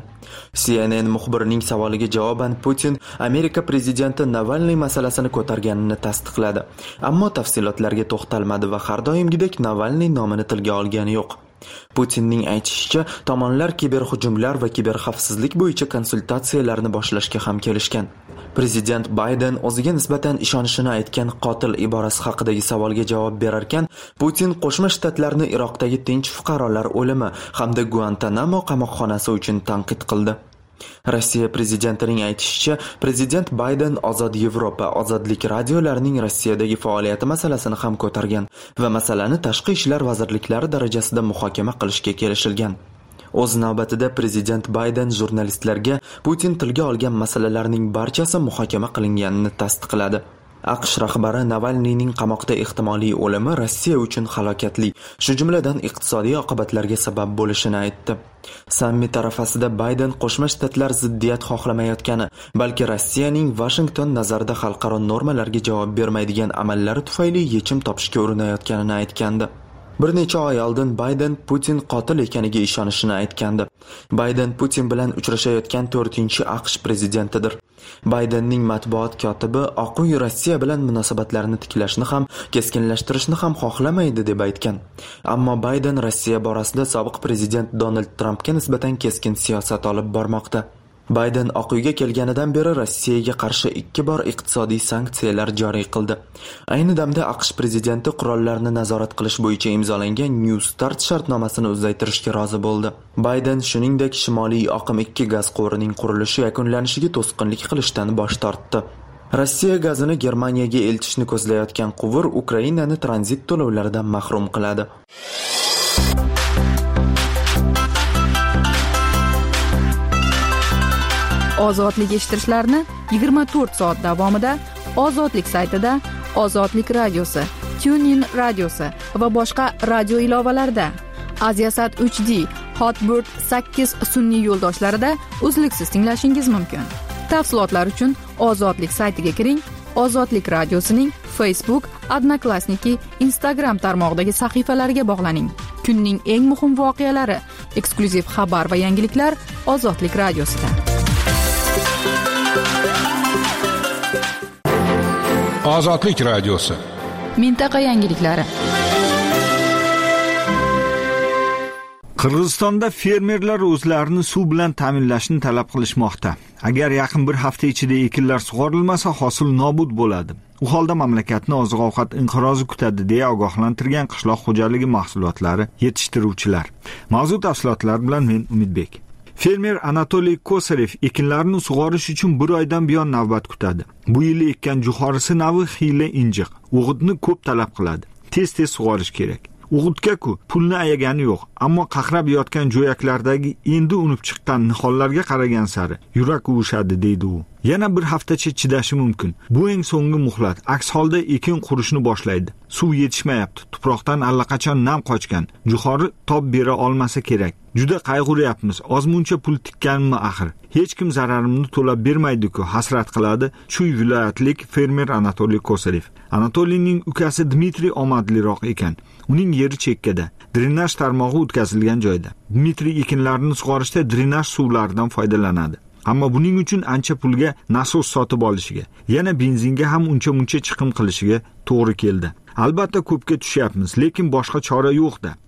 CNN muxbirining savoliga javoban Putin Amerika prezidenti Navalniy masalasini ko'targanini tasdiqladi. Ammo tafsilotlarga to'xtalmadi va har doimgidek Navalniy nomini tilga olgani yo'q. Putinning aytishicha, tomonlar kiberhujumlar va kiberxavfsizlik bo'yicha konsultatsiyalarni boshlashga ham kelishgan. Prezident Bayden o'ziga nisbatan ishonishini aytgan qotil iborasi haqidagi savolga javob berarkan, Putin Qo'shma Shtatlarni Iroqdagi tinch fuqarolar o'limi hamda Guantanamo qamoqxonasi uchun tanqid qildi. Rossiya prezidentining aytishicha, prezident Bayden Ozod Yevropa, Ozodlik radiolarining Rossiyadagi faoliyati masalasini ham ko'targan va masalani tashqi ishlar vazirliklari darajasida muhokama qilishga kelishilgan. O'z navbatida prezident Bayden jurnalistlarga Putin tilga olgan masalalarning barchasi muhokama qilinganini tasdiqladi. AQSh rahbari Navalniyning qamoqda ehtimoliy o'limi Rossiya uchun halokatli, shu jumladan iqtisodiy oqibatlarga sabab bo'lishini aytdi. Sammit arafasida Bayden Qo'shma Shtatlar ziddiyat xohlamayotgani, balki Rossiyaning Washington nazarida xalqaro normalarga javob bermaydigan amallari tufayli yechim topishga urinayotganini aytgandi. Bir necha oy oldin Bayden Putin qotil ekaniga ishonishini aytgandi. Bayden Putin bilan uchrashayotgan 4-AQSh prezidentidir. Baydenning matbuot kotibi Oq uy Rossiya bilan munosabatlarni tiklashni ham, keskinlashtirishni ham xohlamaydi deb aytgan. Ammo Bayden Rossiya borasida sobiq prezident Donald Trampga nisbatan keskin siyosat olib bormoqda. Bayden Oq uyga kelganidan beri Rossiyaga qarshi 2 bor iqtisodiy sanksiyalar joriy qildi. Ayni damda AQSh prezidenti qurollarni nazorat qilish bo'yicha imzolangan New Start shartnomasini uzaytirishga rozi bo'ldi. Bayden shuningdek Shimoliy oqim 2 gaz quvurining qurilishi yakunlanishiga to'sqinlik qilishdan bosh tortdi. Rossiya gazini Germaniyaga eltishni ko'zlayotgan quvur Ukrainani tranzit to'lovlaridan mahrum qiladi. Ozodlik eshittirishlarni 24 soat davomida Ozodlik saytida, Ozodlik radiosi, TuneIn radiosi va boshqa radio ilovalarida, Aziasat 3D, Hotbird 8 sun'iy yo'ldoshlarida uzluksiz tinglashingiz mumkin. Tafsilotlar uchun Ozodlik saytiga kiring. Ozodlik radiosining Facebook, Odnoklassniki, Instagram tarmog'idagi sahifalariga bog'laning. Kunning eng muhim voqealari, eksklyuziv xabar va yangiliklar Ozodlik radiosida. Ozodlik radiosi. Mintaqa yangiliklari. Qirg'izistonda fermerlar o'zlarini suv bilan ta'minlashni talab qilishmoqda. Agar yaqin bir hafta ichida ekinlar sug'orilmasa, hosil nobud bo'ladi. U holda mamlakatni oziq-ovqat inqirozi kutadi, deya ogohlantirgan qishloq xo'jaligi mahsulotlari yetishtiruvchilar. Mavzu tafsilotlari bilan men Umidbek. Fermer Anatoliy Kosarev ekinlarni sug'orish uchun 1 oydan buyon navbat kutadi. Bu yil ekkan jo'xorisi navi xiyla injiq, o'g'itni ko'p talab qiladi. Tez-tez sug'orish kerak. O'g'itga-ku pulni ayagani yo'q, ammo qaqrab yotgan jo'yaklardagi endi unib chiqqan nihollarga qaragan sari yurak uvushadi, deydi u. Yana bir haftacha chidashi mumkin. Bu eng so'nggi muhlat. Aks holda ekin qurishni boshlaydi. Suv yetishmayapti. Tuproqdan allaqachon nam qochgan. Jo'xori tob bera olmasa kerak. Juda qayg'uryapmiz. Ozmuncha pul tikkanmi axir? Hech kim zararimni to'lab bermaydi-ku, hasrat qiladi Chuy viloyatlik fermer Anatoliy Kosarev. Anatoliyning ukasi Dmitriy omadliroq ekan. Uning yeri chekkada, drenaj tarmog'i o'tkazilgan joyda. Dmitriy ekinlarini sug'orishda drenaj suvlaridan foydalanadi. Ammo buning uchun ancha pulga nasos sotib olishiga, yana benzinga ham uncha-muncha chiqim qilishiga to'g'ri keldi. Albatta ko'pga tushyapmiz, lekin boshqa chora yo'q-da.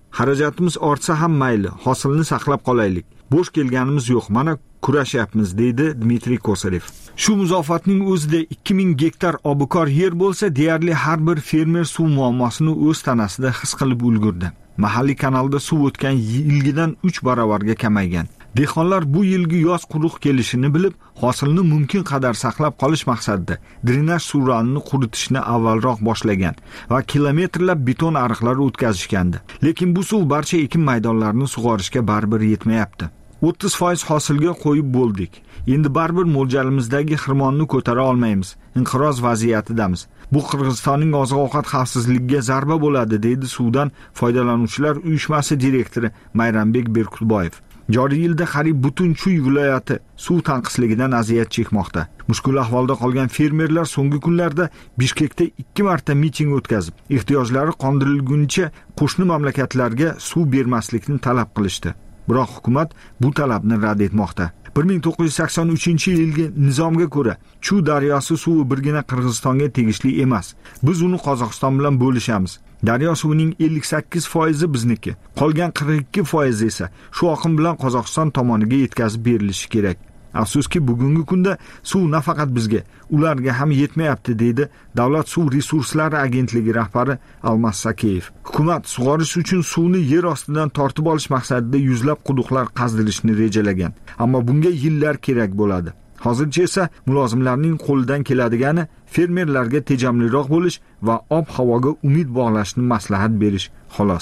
Xarajatimiz ortsa ham mayli, hosilni saqlab qolaylik. Bo'sh kelganimiz yo'q, mana kurashyapmiz, deydi Dmitriy Kosarev. Shu muzofatning o'zida 2000 gektar obukor yer bo'lsa, deyarli har bir fermer suv muammosini o'z tanasida his qilib ulgurdi. Mahalliy kanalda suv o'tgan yilgidan 3 barobarga kamaygan. Dehqonlar bu yilgi yoz quruq kelishini bilib, hosilni mumkin qadar saqlab qolish maqsadida drenaj suvlarini quritishni avvalroq boshlagan va kilometrlab beton ariqlar o'tkazishgandi. Lekin bu suv barcha ekin maydonlarini sug'orishga baribir yetmayapti. 30% hosilga qo'yib bo'ldik. Endi baribir mo'ljalimizdagi xirmonni ko'tara olmaymiz. Inqiroz vaziyatidamiz. Bu Qirg'izistonning oziq-ovqat xavfsizligiga zarba bo'ladi, deydi Suvdan foydalanuvchilar uyushmasi direktori Mayrambek Berkulboyev. Joriy yilda qariyb butun Chuy viloyati suv tanqisligidan aziyat chekmoqda. Mushkul ahvolda qolgan fermerlar so'nggi kunlarda Bishkekda 2 marta miting o'tkazib, ehtiyojlari qondirilguncha qo'shni mamlakatlarga suv bermaslikni talab qilishdi. Biroq hukumat bu talabni rad etmoqda. 1983-yilgi nizomga ko'ra, Chuy daryosi suvi birgina Qirg'izistonga tegishli emas. Biz uni Qozog'iston bilan bo'lishamiz. Daryo suvining 58% bizniki, qolgan 42% esa shu oqim bilan Qozog'iston tomoniga yetkazib berilishi kerak. Afsuski bugungi kunda suv nafaqat bizga, ularga ham yetmayapti, deydi Davlat suv resurslari agentligi rahbari Almas Sakeyev. Hukumat sug'orish uchun suvni yer ostidan tortib olish maqsadida yuzlab quduqlar qazdirishni rejalagan, ammo bunga yillar kerak bo'ladi. Hozircha esa mulozimlarning qo'lidan keladigani fermerlarga tejamliroq bo'lish va ob-havoga umid bog'lashni maslahat berish xolos.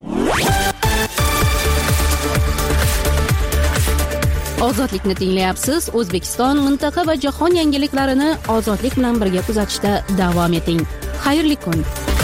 Ozodlikni tinglayapsiz. O'zbekiston, mintaqa va jahon yangiliklarini ozodlik bilan birga kuzatishda davom eting. Xayrli kun.